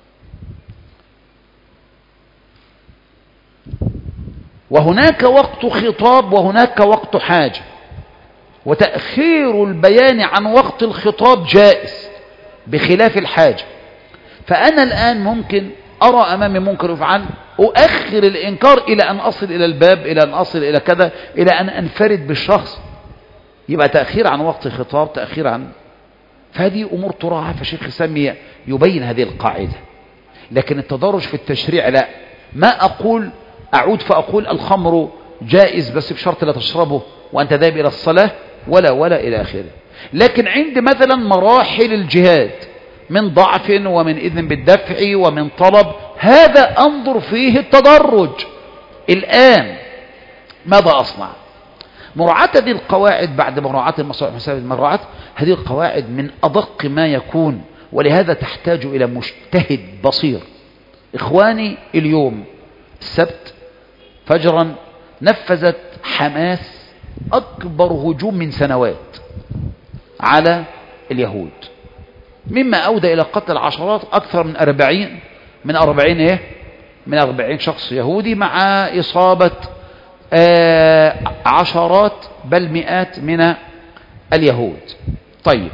وهناك وقت خطاب وهناك وقت حاجة، وتأخير البيان عن وقت الخطاب جائز بخلاف الحاجة. فأنا الآن ممكن أرى أمامي منكر يفعل، أؤخر الإنكار إلى أن أصل إلى الباب، إلى أن أصل إلى كذا، إلى أن أنفرد بالشخص. يبقى تأخير عن وقت الخطاب، تأخير عن، فهذه أمور تراعى. فشيخ الإسلام يبين هذه القاعدة. لكن التدرج في التشريع لا، ما أقول أعود فأقول الخمر جائز بس بشرط لا تشربه وأنت ذاهب إلى الصلاة، ولا ولا إلى آخره. لكن عند مثلا مراحل الجهاد من ضعف ومن إذن بالدفع ومن طلب، هذا أنظر فيه التدرج. الآن ماذا أصنع؟ مراعاة هذه القواعد بعد مراعاة المصالح والمفاسد، مراعاة هذه القواعد من أدق ما يكون، ولهذا تحتاج إلى مجتهد بصير. إخواني، اليوم السبت فجرا نفذت حماس أكبر هجوم من سنوات على اليهود، مما أودى إلى قتل عشرات، أكثر من أربعين من أربعين إيه من أربعين شخص يهودي، مع إصابة آه عشرات بل مئات من اليهود. طيب،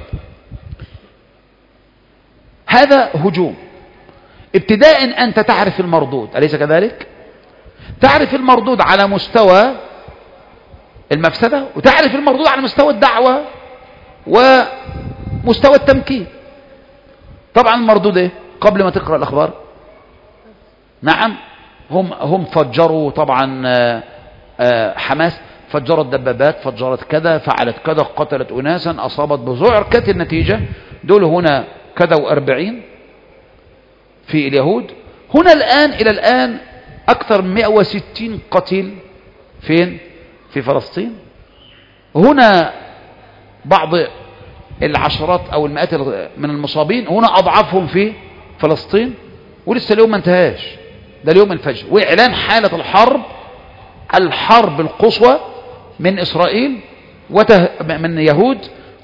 هذا هجوم. ابتداء أنت تعرف المردود، أليس كذلك؟ تعرف المردود على مستوى المفسدة، وتعرف المردود على مستوى الدعوة ومستوى التمكين. طبعا المردود ايه قبل ما تقرأ الأخبار؟ نعم، هم هم فجروا طبعا حماس، فجرت دبابات، فجرت كذا، فعلت كذا، قتلت أناسا، أصابت بذعر. كانت النتيجة دول هنا كذا وأربعين في اليهود، هنا الآن إلى الآن أكثر من مئة وستين قتيل. فين؟ في فلسطين. هنا بعض العشرات أو المئات من المصابين، هنا أضعافهم في فلسطين. ولسه اليوم ما انتهاش، ده اليوم الفجر، وإعلان حالة الحرب، الحرب القصوى من إسرائيل وته... من يهود،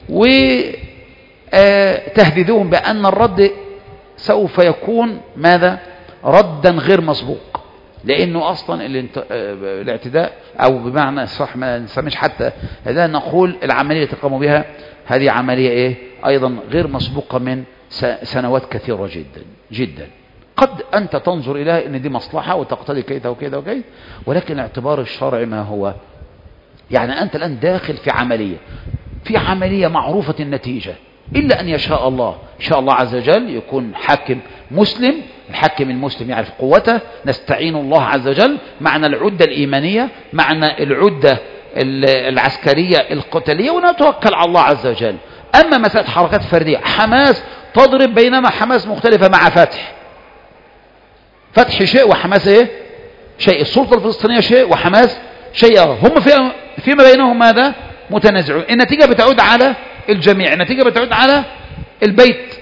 وتهديدهم بأن الرد سوف يكون ماذا؟ ردا غير مسبوق، لأنه أصلا الانت... الاعتداء، أو بمعنى صح ما نسميش حتى هذا، نقول العملية اللي تقوم بها هذه عملية إيه؟ أيضا غير مسبوقة من سنوات كثيرة جدا جدا. قد أنت تنظر إليها إن دي مصلحة وتقتضي كذا وكذا وكذا، ولكن اعتبار الشرع ما هو؟ يعني أنت الآن داخل في عملية في عملية معروفة النتيجة، إلا أن يشاء الله، إن شاء الله عز وجل يكون حاكم مسلم. الحاكم المسلم يعرف قوته، نستعين الله عز وجل، معنى العدة الإيمانية، معنى العدة العسكرية القتالية، ونتوكل على الله عز وجل. أما مسألة حركات فردية، حماس تضرب، بينما حماس مختلفة مع فتح. فتح شيء وحماس ايه شيء، السلطة الفلسطينية شيء وحماس شيء، هم في فيما بينهم ماذا؟ متنازعون. النتيجة بتعود على الجميع، النتيجة بتعود على البيت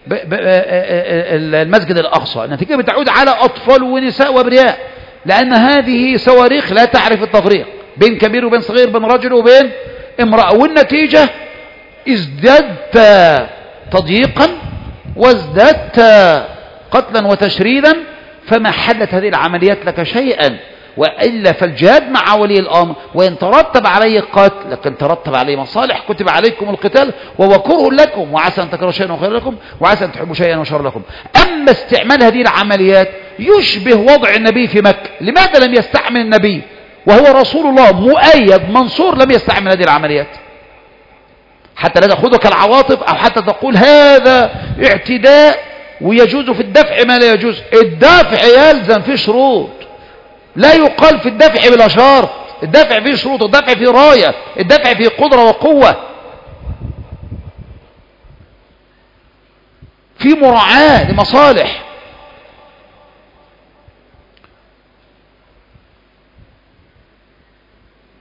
المسجد الأقصى، النتيجة بتعود على أطفال ونساء وابرياء، لأن هذه صواريخ لا تعرف التفريق بين كبير وبين صغير، بين رجل وبين امرأة. والنتيجة ازددت تضييقا وازددت قتلا وتشريدا، فما حلت هذه العمليات لك شيئا. وإلا فالجهاد مع ولي الأمر، وإن ترتب عليه قتل لكن ترتب عليه مصالح، كتب عليكم القتال وهو كره لكم، وعسى أن تكرهوا شيئا وخير لكم، وعسى أن تحبوا شيئا وشر لكم. أما استعمال هذه العمليات يشبه وضع النبي في مكة. لماذا لم يستعمل النبي وهو رسول الله مؤيد منصور، لم يستعمل هذه العمليات؟ حتى لا تأخذك العواطف، أو حتى تقول هذا اعتداء ويجوز في الدفع ما لا يجوز. الدفع يلزم فيه شروط، لا يقال في الدفع بلا شرط. الدفع فيه شروط، الدفع فيه راية، الدفع فيه قدرة وقوة، في مراعاة لمصالح.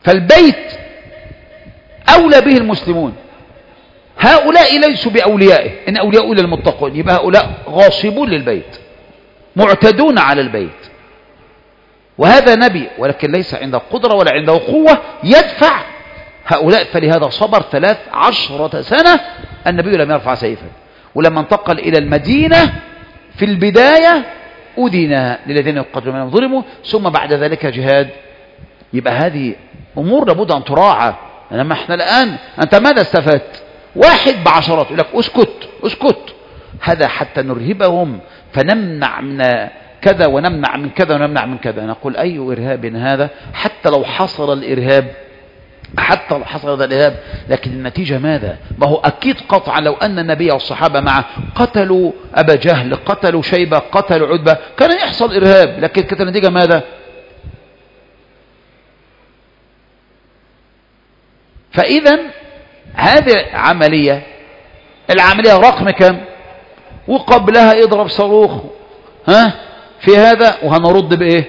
فالبيت أولى به المسلمون. هؤلاء ليسوا بأوليائه، إن أولياء إلا المتقون، يبقى هؤلاء غاصبون للبيت، معتدون على البيت. وهذا نبي ولكن ليس عنده قدرة ولا عنده قوة يدفع هؤلاء، فلهذا صبر ثلاث عشرة سنة النبي لم يرفع سيفا. ولما انتقل إلى المدينة في البداية أذن للذين يقاتلون منهم ظلموا، ثم بعد ذلك جهاد. يبقى هذه أمور لابد أن تراعى. لما احنا الآن أنت ماذا استفدت؟ واحد بعشرات يقول لك اسكت اسكت، هذا حتى نرهبهم فنمنع من كذا ونمنع من كذا ونمنع من كذا. نقول أي إرهاب هذا؟ حتى لو حصل الإرهاب، حتى لو حصل هذا الإرهاب، لكن النتيجة ماذا؟ ما هو أكيد قطعا لو أن النبي والصحابة معه قتلوا أبا جهل، قتلوا شيبة، قتلوا عتبة، كان يحصل إرهاب، لكن كانت النتيجة ماذا؟ فإذا هذه عملية، العملية رقم كم؟ وقبلها اضرب صاروخ ها في هذا وهنرد بإيه؟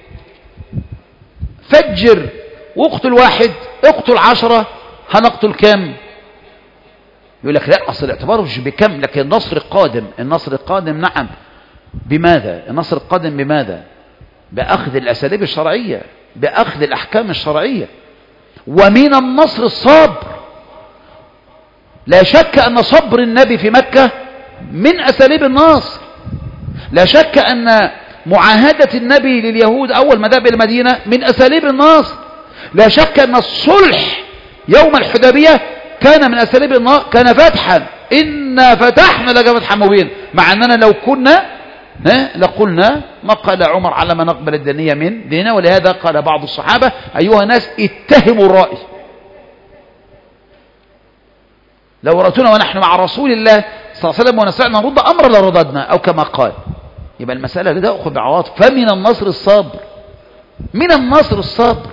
فجر واقتل واحد، اقتل عشرة، هنقتل كم؟ يقول لك لا، أصل الاعتبار مش بكم، لكن النصر القادم. النصر القادم نعم، بماذا؟ النصر القادم بماذا؟ بأخذ الأساليب الشرعية، بأخذ الأحكام الشرعية. ومن النصر الصبر. لا شك أن صبر النبي في مكة من أساليب النصر. لا شك أن معاهدة النبي لليهود أول ما ذهب إلى المدينة من أساليب النصر. لا شك أن الصلح يوم الحديبية كان من أساليب النصر، كان فتحا، إنا فتحنا لك فتحا مبين. مع أننا لو كنا لقلنا ما قال عمر على ما نقبل الدنيا من ديننا. ولهذا قال بعض الصحابة أيها الناس اتهموا الرأي، لو رأتنا ونحن مع رسول الله صلى الله عليه وسلم ونسألنا نرد أمر لرددنا، أو كما قال. يبقى المسألة لا تأخذ بعواطف. فمن النصر الصبر، من النصر الصبر،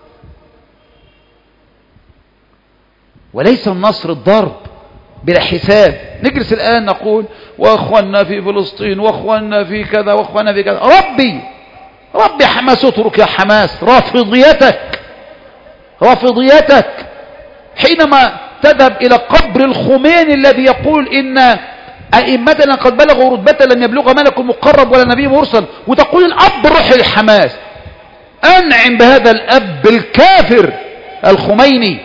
وليس النصر الضرب بلا حساب. نجلس الآن نقول وأخواننا في فلسطين وأخواننا في كذا وأخواننا في كذا. ربي ربي حماس، اترك يا حماس رافضيتك، رافضيتك حينما تذهب إلى قبر الخميني الذي يقول إن أئمتنا قد بلغوا رتبة لم يبلغ ملك مقرب ولا نبي مرسل، وتقول الأب روح للحماس. أنعم بهذا الأب الكافر الخميني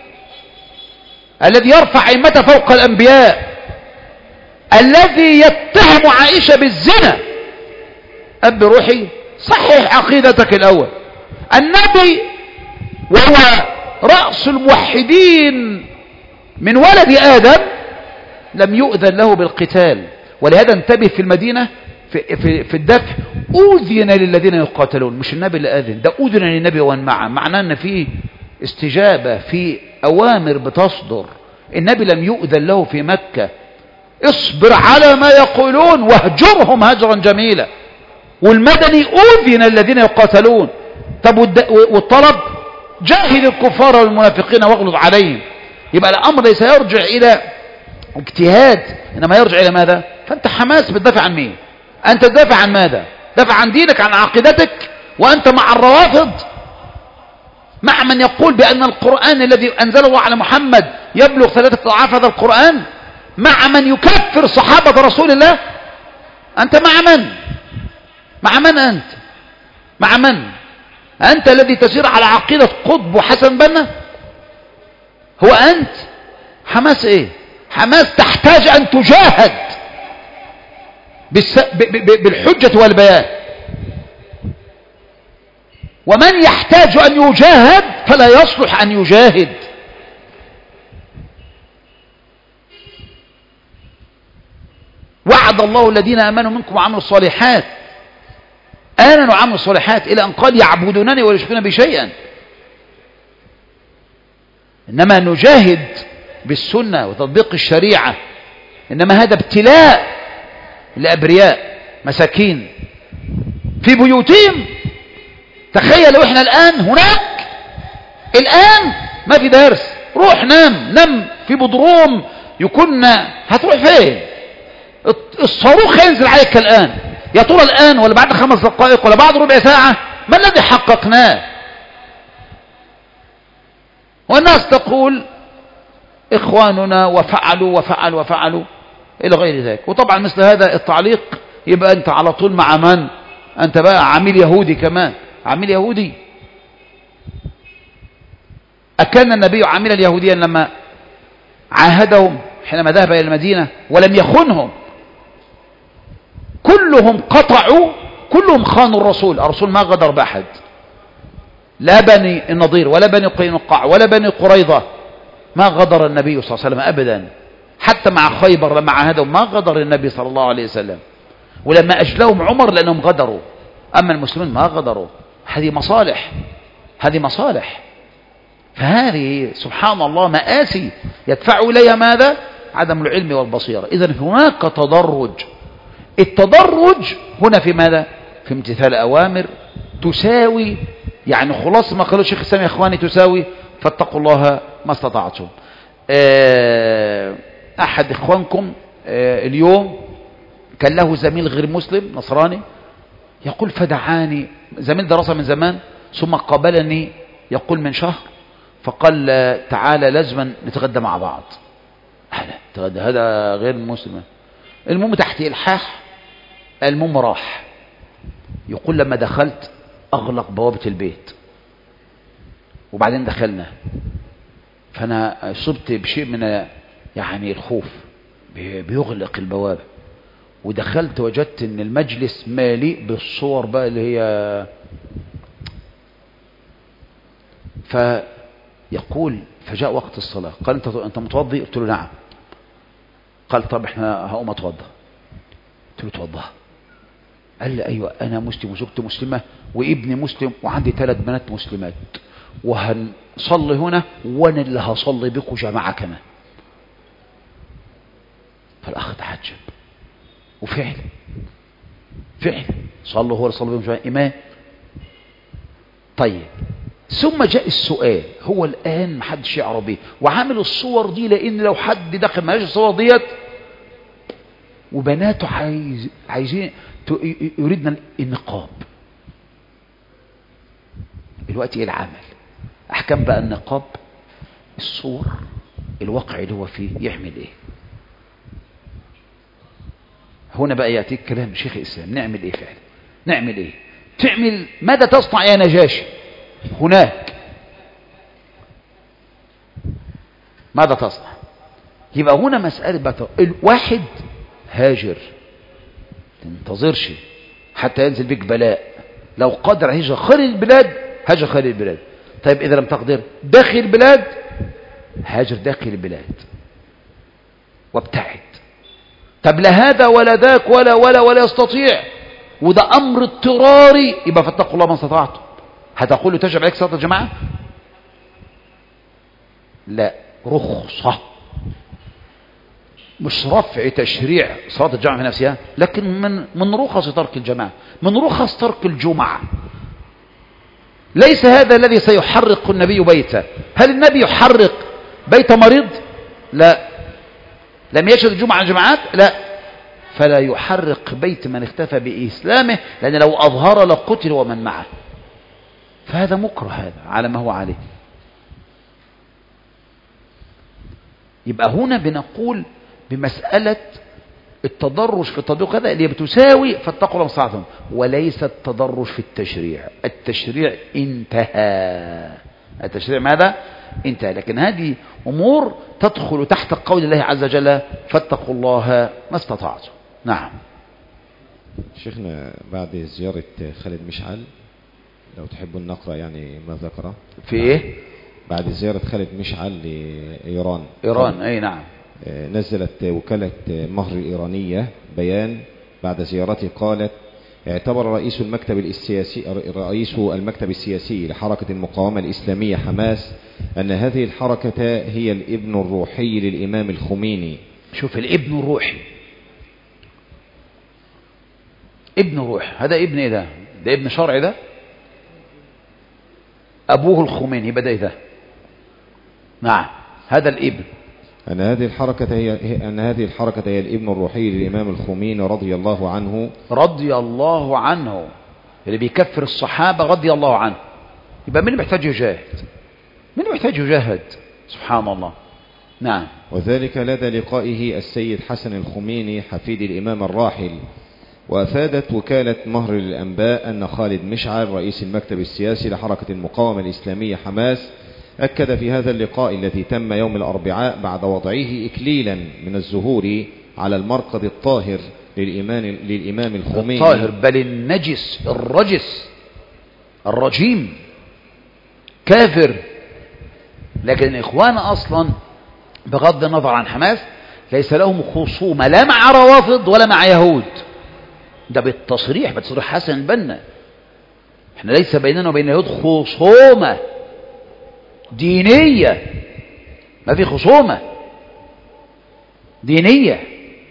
الذي يرفع أئمته فوق الأنبياء، الذي يتهم عائشة بالزنا. أب روحي، صحح عقيدتك الأول. النبي وهو رأس الموحدين من ولد آدم لم يؤذن له بالقتال. ولهذا انتبه في المدينة في, في, في الدفع أذن للذين يقاتلون، مش النبي اللي أذن، ده أذن للنبي ومن معه. معناه أن في استجابة، في أوامر بتصدر. النبي لم يؤذن له في مكة. اصبر على ما يقولون واهجرهم هجرا جميلا. والمدني أذن الذين يقاتلون. طب والطلب جاهد الكفار والمنافقين واغلظ عليهم. يبقى الأمر ليس يرجع إلى اجتهاد، إنما يرجع إلى ماذا؟ فأنت حماس بتدافع عن مين؟ أنت تدافع عن ماذا؟ دافع عن دينك، عن عقيدتك، وأنت مع الروافض، مع من يقول بأن القرآن الذي أنزله الله على محمد يبلغ ثلاثة أضعاف هذا القرآن، مع من يكفر صحابة رسول الله. أنت مع من؟ مع من أنت؟ مع من؟ أنت الذي تسير على عقيدة قطب وحسن بنا؟ هو أنت؟ حماس إيه؟ حماس تحتاج أن تجاهد بالحجة والبيان. ومن يحتاج أن يجاهد فلا يصلح أن يجاهد. وعد الله الذين آمنوا منكم وعملوا الصالحات، آمنوا وعملوا الصالحات إلى أن قال يعبدونني ولا يشركون بي شيئا. إنما نجاهد بالسنة وتطبيق الشريعة. إنما هذا ابتلاء لأبرياء مساكين في بيوتهم. تخيل لو احنا الآن هناك، الآن ما في درس، روح نام، نم في بدروم يكون، هتروح فين؟ الصاروخ ينزل عليك الآن. يا ترى الآن ولا بعد خمس دقائق ولا بعد ربع ساعة؟ ما الذي حققناه؟ والناس تقول إخواننا وفعلوا وفعلوا وفعلوا إلى غير ذلك. وطبعا مثل هذا التعليق يبقى أنت على طول مع من؟ أنت بقى عميل يهودي كمان، عميل يهودي. أكان النبي عاملا يهوديا لما عاهدهم حينما ذهب إلى المدينة ولم يخنهم؟ كلهم قطعوا، كلهم خانوا الرسول. الرسول ما غدر بأحد، لا بني النضير ولا بني قينقاع ولا بني قريظة، ما غدر النبي صلى الله عليه وسلم أبدا. حتى مع خيبر لما عاهدهم ما غدر النبي صلى الله عليه وسلم، ولما أجلهم عمر لأنهم غدروا. أما المسلمين ما غدروا. هذه مصالح، هذه مصالح. فهذه سبحان الله مآسي يدفع إليها ماذا؟ عدم العلم والبصيرة. إذن هناك تدرج. التدرج هنا في ماذا؟ في امتثال أوامر تساوي، يعني خلاص ما قالوا الشيخ الإسلام يا إخواني تساوي فاتقوا الله ما استطعتم. أحد إخوانكم اليوم كان له زميل غير مسلم نصراني يقول فدعاني، زميل دراسة من زمان، ثم قابلني يقول من شهر فقال تعالى لازم نتغدى مع بعض. نتغدى، هذا غير مسلم. المهم تحت إلحاح، المهم راح. يقول لما دخلت أغلق بوابة البيت وبعدين دخلنا، فأنا صبت بشيء من يعني الخوف، بيغلق البوابة، ودخلت وجدت ان المجلس مالئ بالصور بقى اللي هي. فيقول فجاء وقت الصلاة قال انت انت متوضي؟ قلت له نعم. قال طب احنا هقوم اتوضى. قلت له اتوضى. قال لي ايوه انا مسلم وزوجتي مسلمة وابني مسلم وعندي ثلاث بنات مسلمات وهنصلي هنا وانا اللي هصلي بكم جماعة كمان. فالاخ تعجب، وفعلا فعلا صلوا هو صلى بهم جماعة إمام. طيب ثم جاء السؤال، هو الآن محدش يعرف بيه وعامل الصور دي لأن لو حد دخل ما الصور ديت وبناته عايز عايزين يريدنا النقاب. الوقت ايه العمل؟ احكام بقى النقاب، الصور، الواقع اللي هو فيه يعمل ايه؟ هنا بقى يأتيك كلام شيخ الإسلام. نعمل ايه فعلا؟ نعمل ايه؟ تعمل ماذا تصنع يا نجاشي هناك؟ ماذا تصنع؟ يبقى هنا مسألة بقى الواحد هاجر، تنتظرش حتى ينزل بك بلاء. لو قدر هجر خارج البلاد هاجر خارج البلاد. طيب إذا لم تقدر داخل البلاد هاجر داخل البلاد وابتعد. طب لا هذا ولا ذاك ولا ولا ولا يستطيع، وده أمر اضطراري، يبقى فاتقوا الله ما استطعتم. هتقول له تجب عليك صلاة الجماعة؟ لا، رخصة، مش رفع تشريع صلاة الجماعة في نفسها، لكن من من رخص ترك الجماعة، من رخص ترك الجمعة. ليس هذا الذي سيحرق النبي بيته. هل النبي يحرق بيت مريض؟ لا. لم يشهد الجمعة جماعات؟ لا. فلا يحرق بيت من اختفى بإسلامه، لأن لو أظهر لقتل ومن معه. فهذا مكره، هذا على ما هو عليه. يبقى هنا بنقول بمسألة التدرج في التطبيق هذا اللي بتساوي فاتقوا الله ما استطعتم، وليس التدرج في التشريع. التشريع انتهى، التشريع ماذا؟ انتهى. لكن هذه أمور تدخل تحت قول الله عز وجل فاتقوا الله ما استطعتم. نعم. شيخنا بعد زيارة خالد مشعل لو تحبوا نقرأ يعني ما ذكره في ايه؟ بعد زيارة خالد مشعل لإيران. إيران أي نعم. نزلت وكالة مهر الإيرانية بيان بعد زيارته قالت: اعتبر رئيس المكتب السياسي رئيس المكتب السياسي لحركة المقاومة الإسلامية حماس أن هذه الحركة هي الابن الروحي للإمام الخميني. شوف الابن الروحي، ابن روح، هذا ابن ايه ده؟ ده ابن شرعي، ده أبوه الخميني، يبقى ده ايه ده؟ نعم هذا الابن. أن هذه الحركة هي أن هذه الحركة هي الابن الروحي للإمام الخميني رضي الله عنه. رضي الله عنه اللي بيكفر الصحابة رضي الله عنه، يبقى مين محتاج يجاهد؟ من يحتاج يجاهد؟ سبحان الله. نعم. وذلك لدى لقائه السيد حسن الخميني حفيد الإمام الراحل. وأفادت وكالة مهر للأنباء أن خالد مشعل رئيس المكتب السياسي لحركة المقاومة الإسلامية حماس أكد في هذا اللقاء الذي تم يوم الأربعاء بعد وضعه إكليلا من الزهور على المرقد الطاهر للإمام, للإمام الخميني الطاهر بل النجس الرجس الرجيم كافر. لكن الإخوان أصلا بغض النظر عن حماس ليس لهم خصومة لا مع روافض ولا مع يهود. ده بالتصريح بتصريح حسن البنا. احنا ليس بيننا وبين اليهود خصومة دينية، ما في خصومة دينية.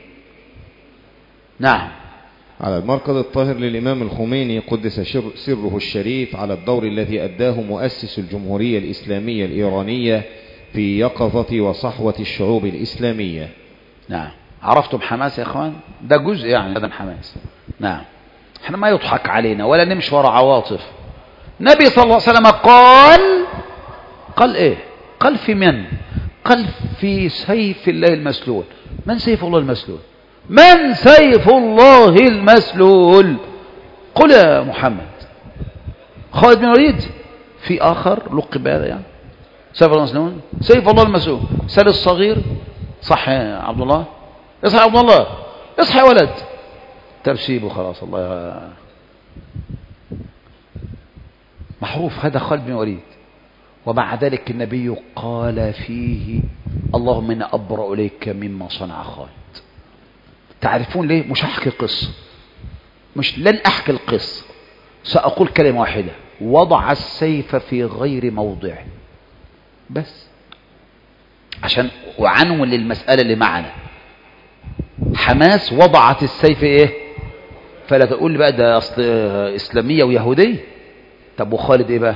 نعم. على المرقد الطاهر للإمام الخميني قدس سره الشريف على الدور الذي أداه مؤسس الجمهورية الإسلامية الإيرانية في يقظة وصحوة الشعوب الإسلامية. نعم. عرفتم حماس يا إخوان؟ ده جزء يعني هذا حماس. نعم. احنا ما يضحك علينا ولا نمشي وراء عواطف. النبي صلى الله عليه وسلم قال قال ايه؟ قال في من؟ قال في سيف الله المسلول. من سيف الله المسلول؟ من سيف الله المسلول؟ قل يا محمد. خالد بن الوليد؟ في آخر لقب هذا يعني سيف الله المسلول؟ سيف الله المسلول. سال الصغير. صح يا عبد الله؟ اصحى يا عبد الله، اصحى يا ولد. ترسيبه خلاص. الله محروف. هذا خالد بن الوليد. ومع ذلك النبي قال فيه اللهم إنا أبرأ إليك مما صنع خالد. تعرفون ليه؟ مش هحكي القصة، مش لن أحكي القصة، سأقول كلمة واحدة: وضع السيف في غير موضعه. بس عشان أعنون للمسألة اللي معنا. حماس وضعت السيف إيه؟ فلا تقول لي بقى ده أصل إسلامية ويهودية. طب وخالد إيه بقى؟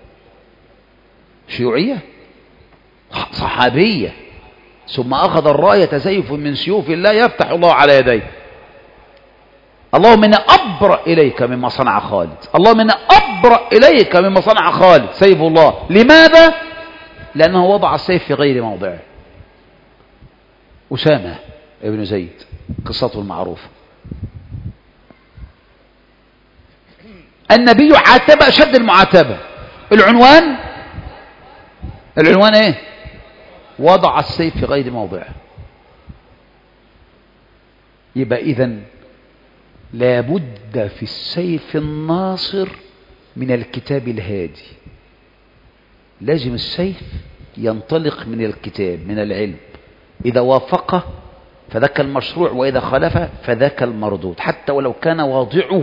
شيوعية صحابية. ثم أخذ الراية سيف من سيوف الله يفتح الله على يديه. اللهم إنا أبرأ إليك مما صنع خالد. اللهم إنا أبرأ إليك مما صنع خالد سيف الله. لماذا؟ لأنه وضع السيف في غير موضعه. أسامة ابن زيد قصته المعروفة. النبي عاتب أشد المعاتبة. العنوان العنوان ايه؟ وضع السيف في غير موضعه. يبقى إذن لابد في السيف الناصر من الكتاب الهادي. لازم السيف ينطلق من الكتاب من العلم. إذا وافقه فذاك المشروع، وإذا خالفه فذاك المردود، حتى ولو كان واضعه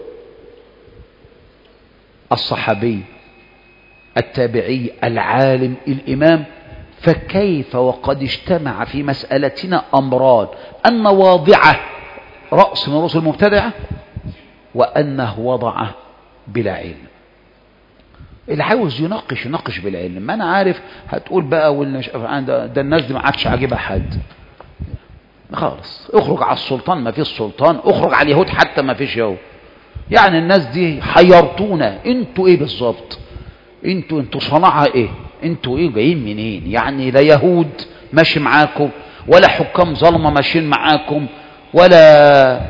الصحابي التابعي العالم الإمام. فكيف وقد اجتمع في مسألتنا أمران: أن واضعه رأس من رؤوس المبتدعة، وأنه وضعه بلا علم. اللي عاوز يناقش يناقش بالعلم. ما أنا عارف هتقول بقى ده, ده الناس دي ما عادش عاجبها حد. خالص اخرج على السلطان ما فيش سلطان، اخرج على اليهود حتى ما فيش يهود. يعني الناس دي حيرتونا. انتوا ايه بالظبط؟ انتوا انتوا صنعها ايه؟ انتوا ايه جايين منين؟ يعني لا يهود ماشي معاكم، ولا حكام ظلمه ماشيين معاكم، ولا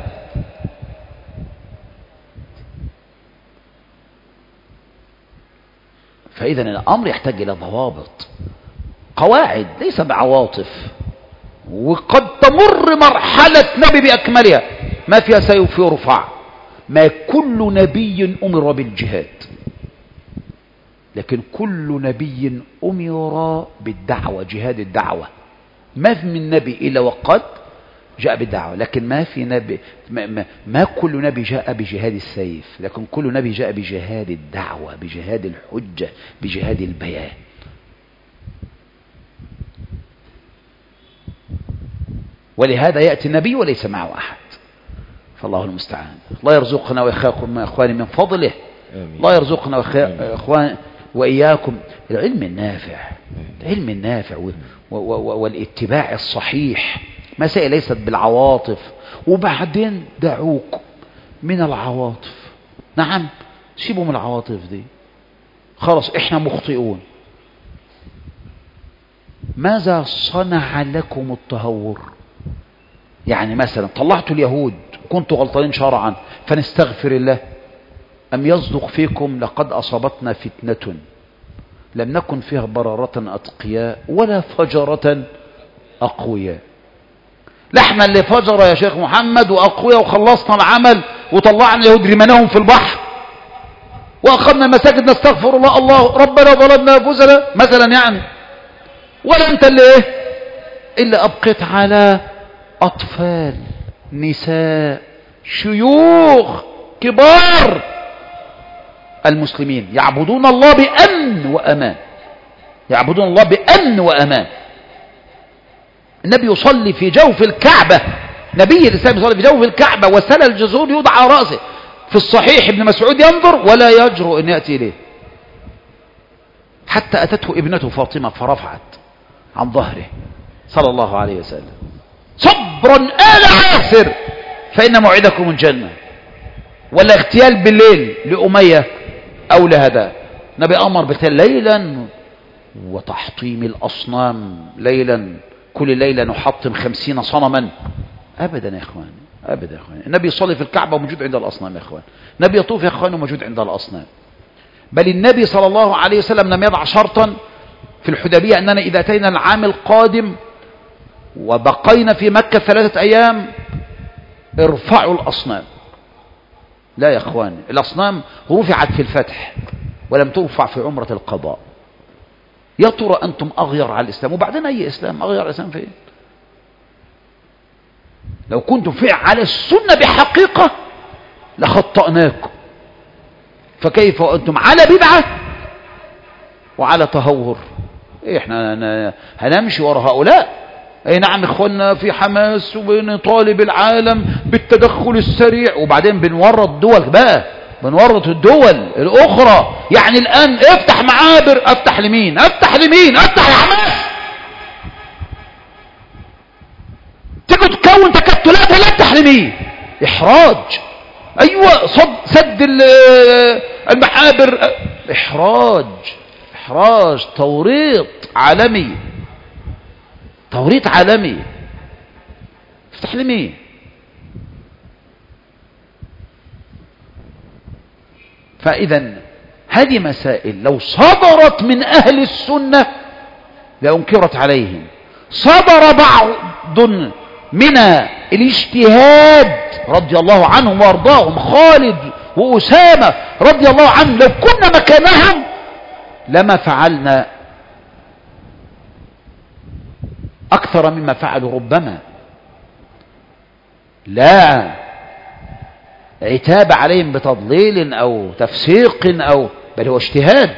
فاذا الامر يحتاج الى ضوابط، قواعد، ليس بعواطف. وقد تمر مرحله نبي باكملها ما فيها سيف يرفع. ما كل نبي امر بالجهاد، لكن كل نبي أمر بالدعوة، جهاد الدعوة. ما في من نبي إلا وقد جاء بالدعوة، لكن ما في نبي ما, ما, ما كل نبي جاء بجهاد السيف، لكن كل نبي جاء بجهاد الدعوة، بجهاد الحجة، بجهاد البيان. ولهذا يأتي النبي وليس معه أحد. فالله المستعان. الله يرزقنا وإخاكم إخواني من فضله. الله يرزقنا وإخواني وإياكم العلم النافع، العلم النافع والاتباع الصحيح. مسائل ليست بالعواطف. وبعدين دعوكم من العواطف. نعم، سيبوا من العواطف دي. خلاص احنا مخطئون، ماذا صنع لكم التهور؟ يعني مثلا طلعتوا اليهود كنتوا غلطانين شرعا فنستغفر الله، أم يصدق فيكم لقد أصابتنا فتنة لم نكن فيها بررة أتقياء ولا فجرة أقوياء. لحنا اللي فجر يا شيخ محمد وأقوياء وخلصنا العمل وطلعنا اليهود رميناهم في البحر وأخذنا المساجد نستغفر الله الله ربنا ظلمنا أنفسنا مثلا يعني، ولا أنت اللي إيه إلا أبقيت على أطفال نساء شيوخ كبار المسلمين يعبدون الله بأمن وأمان، يعبدون الله بأمن وأمان. النبي يصلي في جوف الكعبة، نبي الإسلام يصلي في جوف الكعبة وسل الجزور يوضع على رأسه. في الصحيح ابن مسعود ينظر ولا يجرؤ أن يأتي إليه حتى أتته ابنته فاطمة فرفعت عن ظهره صلى الله عليه وسلم صبرا آل عاسر فإن موعدكم الجنة. ولا اغتيال بالليل لأمية أو لهذا، نبي أمر باغتيال ليلا وتحطيم الأصنام ليلا، كل ليلة نحطم خمسين صنما. أبدا يا إخوان، أبدا يا إخوان. النبي يصلي في الكعبة وموجود عند الأصنام يا إخوان، النبي يطوف يا إخوان وموجود عند الأصنام. بل النبي صلى الله عليه وسلم لم يضع شرطا في الحديبية أننا إذا أتينا العام القادم وبقينا في مكة ثلاثة أيام ارفعوا الأصنام. لا يا إخوان، الأصنام رفعت في الفتح ولم ترفع في عمرة القضاء. يا ترى أنتم أغير على الإسلام، وبعدين أي إسلام أغير على الإسلام فين؟ لو كنتم فيه على السنة بحقيقة لخطأناكم، فكيف وأنتم على بدعة وعلى تهور؟ إيه احنا هنمشي وراء هؤلاء؟ اي نعم اخواننا في حماس وبنطالب العالم بالتدخل السريع، وبعدين بنورط دول بقى، بنورط الدول الاخرى. يعني الان افتح معابر، افتح لمين افتح لمين افتح لحماس، تيجي تكون تكتلات ولا افتح لمين؟ احراج. ايوه صد سد المحابر، احراج احراج توريط عالمي، توريط عالمي. افتح لمين؟ فإذا هذه مسائل لو صدرت من أهل السنة لأنكرت عليهم. صدر بعض من الاجتهاد رضي الله عنهم وارضاهم، خالد وأسامة رضي الله عنهم، لو كنا مكانهم لما فعلنا أكثر مما فعلوا ربما. لا عتاب عليهم بتضليل أو تفسيق أو بل هو اجتهاد،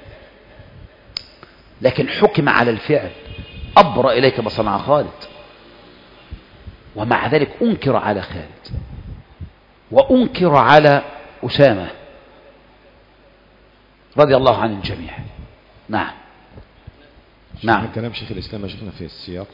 لكن حكم على الفعل. أبرأ إليك ما صنع خالد، ومع ذلك أنكر على خالد وأنكر على أسامة رضي الله عن الجميع. نعم نعم. كلام شيخ الإسلام شيخنا في السياق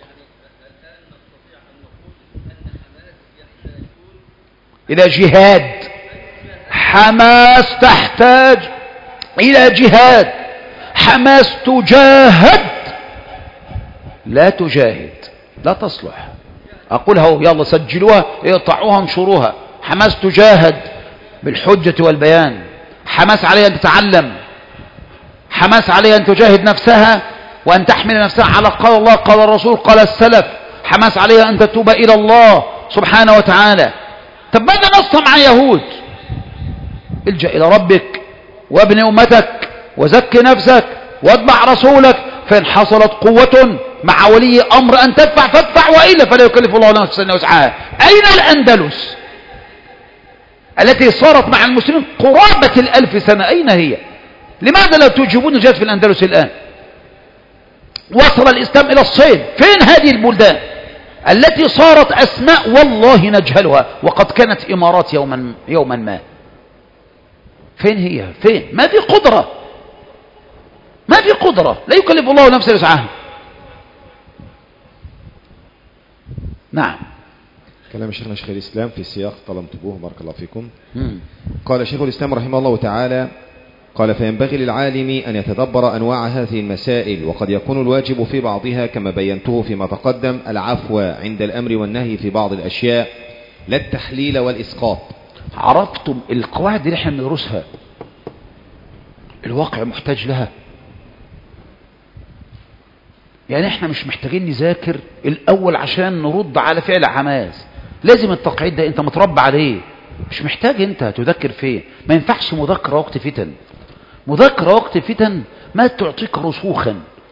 إلى جهاد. حماس تحتاج إلى جهاد. حماس تجاهد لا تجاهد، لا تصلح. أقولها يلا سجلوها اقطعوها انشروها. حماس تجاهد بالحجة والبيان. حماس عليها أن تتعلم، حماس عليها أن تجاهد نفسها وأن تحمل نفسها على قال الله قال الرسول قال السلف. حماس عليها أن تتوب إلى الله سبحانه وتعالى. طب ماذا نصنع مع يهود؟ الجأ إلى ربك وابن أمتك وزكي نفسك واتبع رسولك، فإن حصلت قوة مع ولي أمر أن تدفع فادفع، وإلا فلا يكلف الله نفسا إلا وسعها. أين الأندلس التي صارت مع المسلمين قرابة الألف سنة؟ أين هي؟ لماذا لا تجيبون الجهاد في الأندلس الآن؟ وصل الإسلام إلى الصين. فين هذه البلدان التي صارت أسماء والله نجهلها وقد كانت إمارات يوما, يوما ما؟ فين هي؟ فين؟ ما في قدرة، ما في قدرة، لا يكلف الله نفسا إلا وسعها. نعم. كلام شيخنا شيخ الإسلام في سياق طالما انتبهوه بارك الله فيكم. مم. قال شيخ الإسلام رحمه الله تعالى: قال فينبغي للعالم أن يتدبر أنواع هذه المسائل، وقد يكون الواجب في بعضها كما بينته فيما تقدم العفو عند الأمر والنهي في بعض الأشياء، لا التحليل والإسقاط. عرفتم القواعد اللي احنا بندرسها الواقع محتاج لها؟ يعني احنا مش محتاجين نذاكر الأول عشان نرد على فعل حماس، لازم التقعيد ده انت متربى عليه، مش محتاج انت تذكر فيه. ما ينفعش مذاكرة وقت فتن، مذاكرة وقت فتن ما تعطيك رسوخا،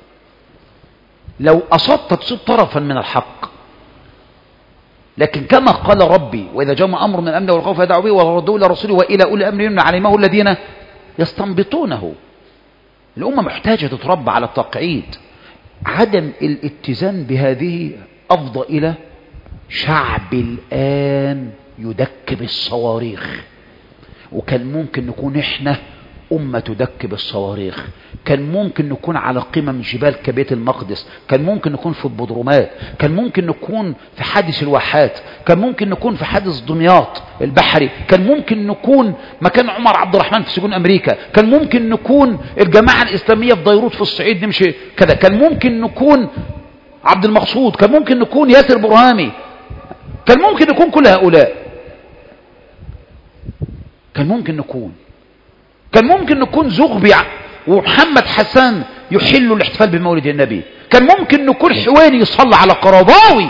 لو أصبت تصيب طرفا من الحق. لكن كما قال ربي وإذا جاء أمر من الأمن والخوف فدعوا به وردوا إلى رسوله وإلى أولي الأمر منهم علمه الذين يستنبطونه. الأمة محتاجة تتربى على التقعيد. عدم الاتزان بهذه أفضى إلى شعب الآن يدك بالصواريخ، وكان ممكن نكون إحنا أمة تدك بالصواريخ، كان ممكن نكون على قمم جبال كبيت المقدس، كان ممكن نكون في البدرومات، كان ممكن نكون في حادث الواحات، كان ممكن نكون في حادث دمياط البحري، كان ممكن نكون مكان عمر عبد الرحمن في سجون أمريكا، كان ممكن نكون الجماعة الإسلامية في بيروت في الصعيد نمشي كذا، كان ممكن نكون عبد المقصود، كان ممكن نكون ياسر برهامي، كان ممكن نكون كل هؤلاء، كان ممكن نكون كان ممكن نكون زغبي ومحمد حسان يحل الاحتفال بمولد النبي، كان ممكن نكون حواني يصلى على قرضاوي.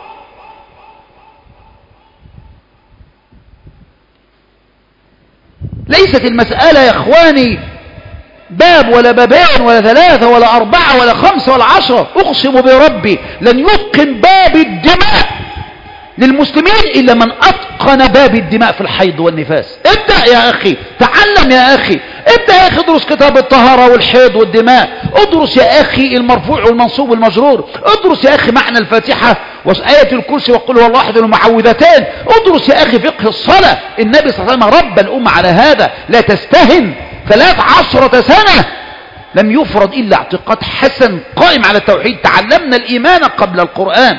ليست المسألة يا اخواني باب ولا بابان ولا ثلاثة ولا أربعة ولا خمسة ولا عشرة. أقسم بربي لن يتقن باب الدماء للمسلمين إلا من أتقن باب الدماء في الحيض والنفاس. ابدأ يا أخي، تعلم يا أخي، ابدأ يا أخي، ادرس كتاب الطهارة والحيض والدماء، ادرس يا أخي المرفوع والمنصوب والمجرور، ادرس يا أخي معنى الفاتحة وآية الكرسي وقل هو الله أحد والمعوذتين، ادرس يا أخي فقه الصلاة. النبي صلى الله عليه وسلم ربى الأمة على هذا. لا تستهن، ثلاث عشرة سنة لم يفرض إلا اعتقاد حسن قائم على التوحيد. تعلمنا الإيمان قبل القرآن.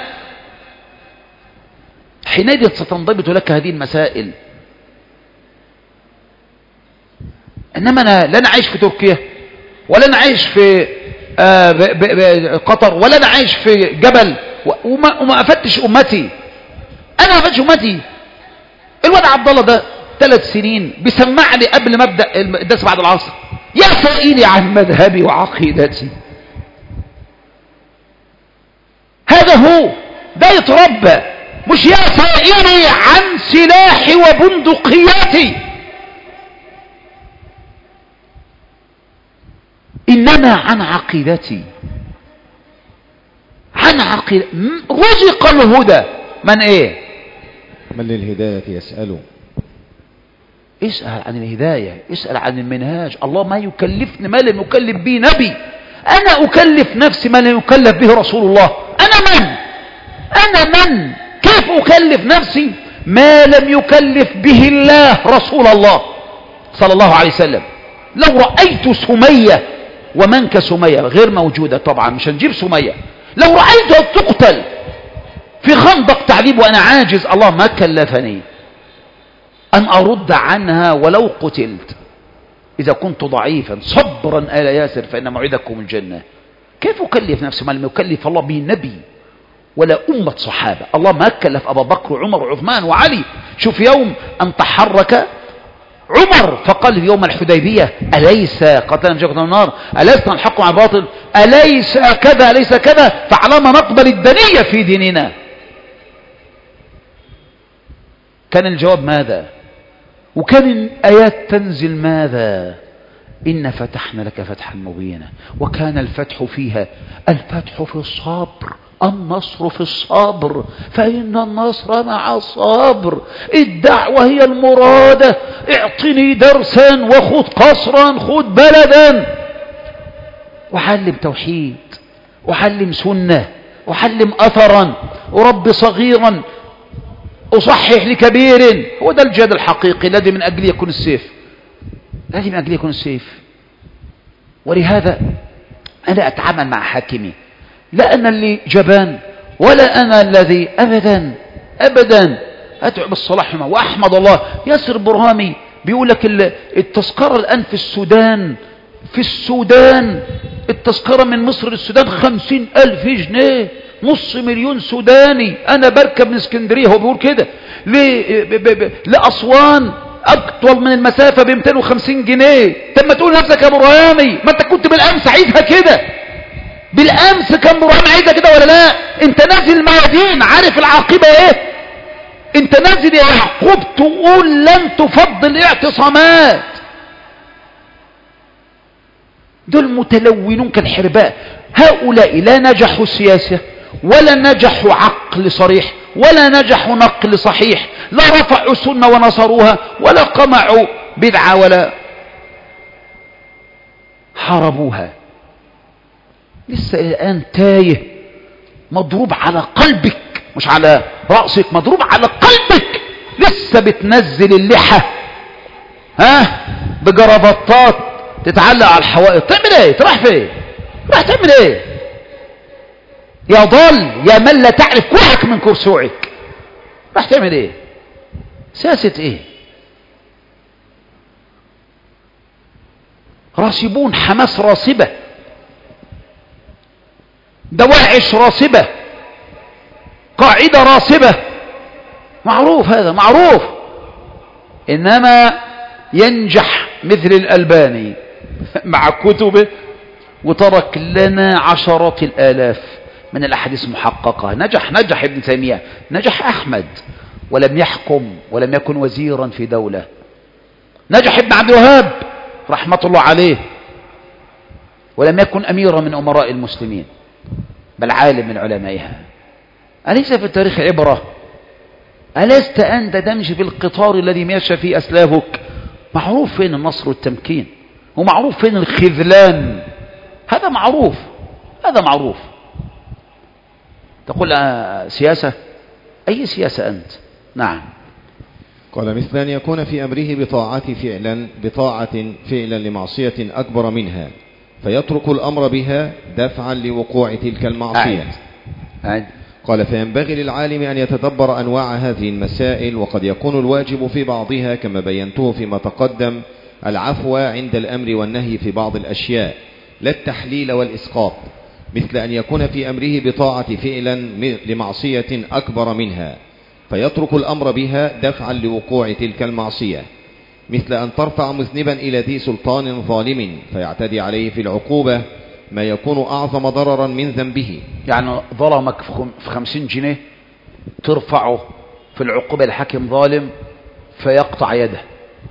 حينئذ ستنضبط لك هذه المسائل. إنما أنا لا أعيش في تركيا ولا أنا عايش في آه ب ب ب قطر ولا أنا عايش في جبل وما, وما أفتش أمتي. أنا أفتش أمتي. الواد عبد الله ده ثلاث سنين بيسمع لي قبل ما أبدأ الدرس بعد العصر يا سائلي عن مذهبي وعقيدتي. هذا هو ده يتربى، مش يا سائلي عن سلاحي وبندقياتي، إنما عن عقيدتي. عن عقيدة رزق الهدى من ايه؟ من للهداية يسأله. اسأل عن الهداية، اسأل عن المنهاج. الله ما يكلفني ما لم يكلف به نبي. أنا أكلف نفسي ما لم يكلف به رسول الله. أنا من؟ أنا من؟ كيف أكلف نفسي ما لم يكلف به الله رسول الله صلى الله عليه وسلم؟ لو رأيت سمية، ومن كسمية غير موجودة طبعا، مش هنجيب سمية، لو رأيتها تقتل في خندق تعذيب وأنا عاجز، الله ما كلفني أن أرد عنها ولو قتلت إذا كنت ضعيفا. صبرا آل ياسر فإن موعدكم الجنة. كيف أكلف نفسي ما لم يكلف الله به نبي ولا أمة صحابة؟ الله ما كلف أبا بكر وعمر وعثمان وعلي. شوف يوم أن تحرك عمر فقال يوم الحديبية أليس قتلنا جاكم النار، أليس نلحق مع الباطل، أليس كذا أليس كذا، فعلما نقبل الدنية في ديننا. كان الجواب ماذا؟ وكان الآيات تنزل ماذا؟ إن فتحنا لك فتحا مبينا. وكان الفتح فيها الفتح في الصبر، النصر في الصبر، فإن النصر مع الصبر. الدعوة هي المرادة. اعطني درسا وخذ قصرا، خذ بلدا، وحلم توحيد، وحلم سنة، وحلم أثرا، ورب صغيرا، أصحح لكبير. هو ده الجهاد الحقيقي الذي من أجله يكون السيف، الذي من أجله يكون السيف. ولهذا أنا أتعامل مع حاكمي، لا أنا اللي جبان ولا أنا الذي أبدا أبدا أدعو بالصلاح. وأحمد الله ياسر برهامي بيقول لك التذكرة الآن في السودان في السودان التذكرة من مصر للسودان خمسين ألف جنيه، نص مليون سوداني. أنا بركب من اسكندرية، هو بيقول كده، لأسوان أطول من المسافة ب مئتين وخمسين جنيه. طب ما تقول نفسك يا أبو رامي، ما أنت كنت بالأمس عايزها كده، بالأمس كان أبو رامي عايزها كده ولا لا؟ أنت نازل الميادين عارف العاقبة إيه؟ أنت نازل يا يعقوب تقول لن تفضل اعتصامات. دول متلونون كالحرباء. هؤلاء لا نجحوا سياسة ولا نجحوا عقل صريح ولا نجحوا نقل صحيح، لا رفعوا سنة ونصروها ولا قمعوا بدعة ولا حاربوها. لسه الآن تايه، مضروب على قلبك مش على رأسك، مضروب على قلبك. لسه بتنزل اللحى ها بجربطات تتعلق على الحوائط. تعمل ايه؟ تروح فين؟ راح تعمل ايه؟ يا ضال يا من لا تعرف كوعك من كرسوعك، راح تعمل ايه؟ سياسة ايه؟ راسبون حماس راسبة، دواعش راسبة، قاعدة راسبة، معروف هذا معروف. إنما ينجح مثل الألباني مع كتبه وترك لنا عشرات الآلاف من الأحاديث محققة. نجح نجح ابن تيمية، نجح أحمد ولم يحكم ولم يكن وزيرا في دولة. نجح ابن عبد الوهاب رحمة الله عليه ولم يكن أميرا من أمراء المسلمين بل عالم من علمائها. أليس في التاريخ عبرة؟ ألست أنت تمشي في القطار الذي مشى فيه أسلافك؟ معروف فين النصر والتمكين، ومعروف فين الخذلان، هذا معروف، هذا معروف. تقول سياسة؟ أي سياسة أنت؟ نعم. قال مثل أن يكون في أمره بطاعة فعلا بطاعة فعلا لمعصية أكبر منها فيترك الأمر بها دفعا لوقوع تلك المعصية. أعد. قال فينبغي للعالم أن يتدبر أنواع هذه المسائل، وقد يكون الواجب في بعضها كما بينته فيما تقدم العفو عند الأمر والنهي في بعض الأشياء لا التحليل والإسقاط، مثل أن يكون في أمره بطاعة فعلا لمعصية أكبر منها فيترك الأمر بها دفعا لوقوع تلك المعصية، مثل أن ترفع مذنبا إلى ذي سلطان ظالم فيعتدي عليه في العقوبة ما يكون أعظم ضررا من ذنبه. يعني ظلمك في خمسين جنيه ترفعه في العقوبة لحاكم ظالم فيقطع يده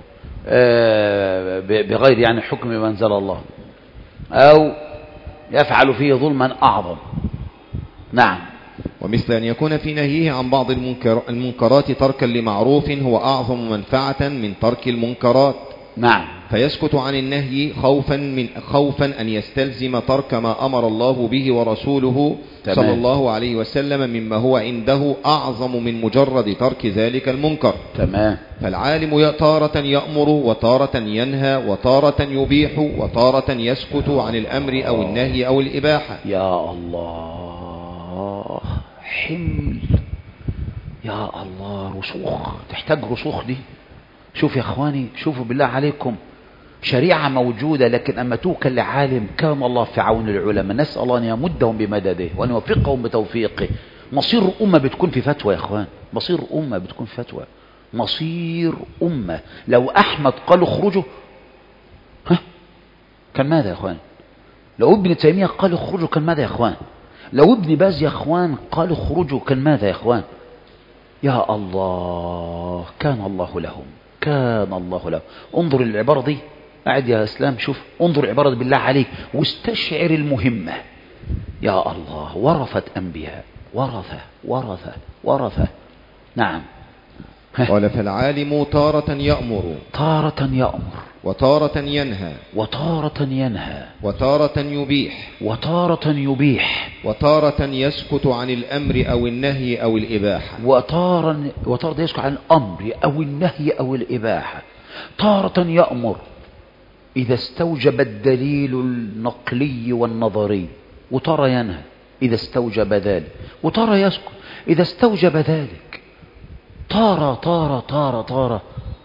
بغير يعني حكم ما أنزل الله، أو يفعل فيه ظلما أعظم. نعم. ومثل أن يكون في نهيه عن بعض المنكر المنكرات تركا لمعروف هو أعظم منفعة من ترك المنكرات. نعم. فيسكت عن النهي خوفا من خوفا أن يستلزم ترك ما أمر الله به ورسوله تمام. صلى الله عليه وسلم مما هو عنده أعظم من مجرد ترك ذلك المنكر. تمام. فالعالم تارة يأمر وتارة ينهى وتارة يبيح وتارة يسكت عن الأمر أو النهي أو الإباحة. يا الله حمل، يا الله رسوخ، تحتاج رسوخ دي. شوف يا اخواني، شوفوا بالله عليكم، شريعة موجودة لكن أما توكل لعالم كان الله في عون العلماء. نسأل الله أن يمدهم بمدده وأن يوفقهم بتوفيقه. مصير أمة بتكون في فتوى يا اخوان، مصير أمة بتكون في فتوى، مصير أمة. لو أحمد قال اخرجوا ها كان ماذا يا اخوان؟ لو ابن تيمية قال اخرجوا كان ماذا يا اخوان؟ لو ابن باز يا اخوان قال اخرجوا كان ماذا يا اخوان؟ يا الله كان الله لهم، كان الله لهم. انظر العبارة دي، قاعد يا اسلام شوف، انظر العبارة دي بالله عليك واستشعر المهمة. يا الله ورثت أنبياء، ورثة ورثة ورثة. نعم. قال فالعالم تارة يأمر تارة يأمر وتارة ينهى وتارة ينهى وتارة يبيح وتارة يبيح وتارة يسكت عن الأمر أو النهي أو الإباحة. وتارة وتارة يسكت عن الأمر أو النهي أو الإباحة. تارة يأمر إذا استوجب الدليل النقلي والنظري، وتارة ينهى إذا استوجب ذلك، وتارة يسكت إذا استوجب ذلك. طارة طارة طارة طارة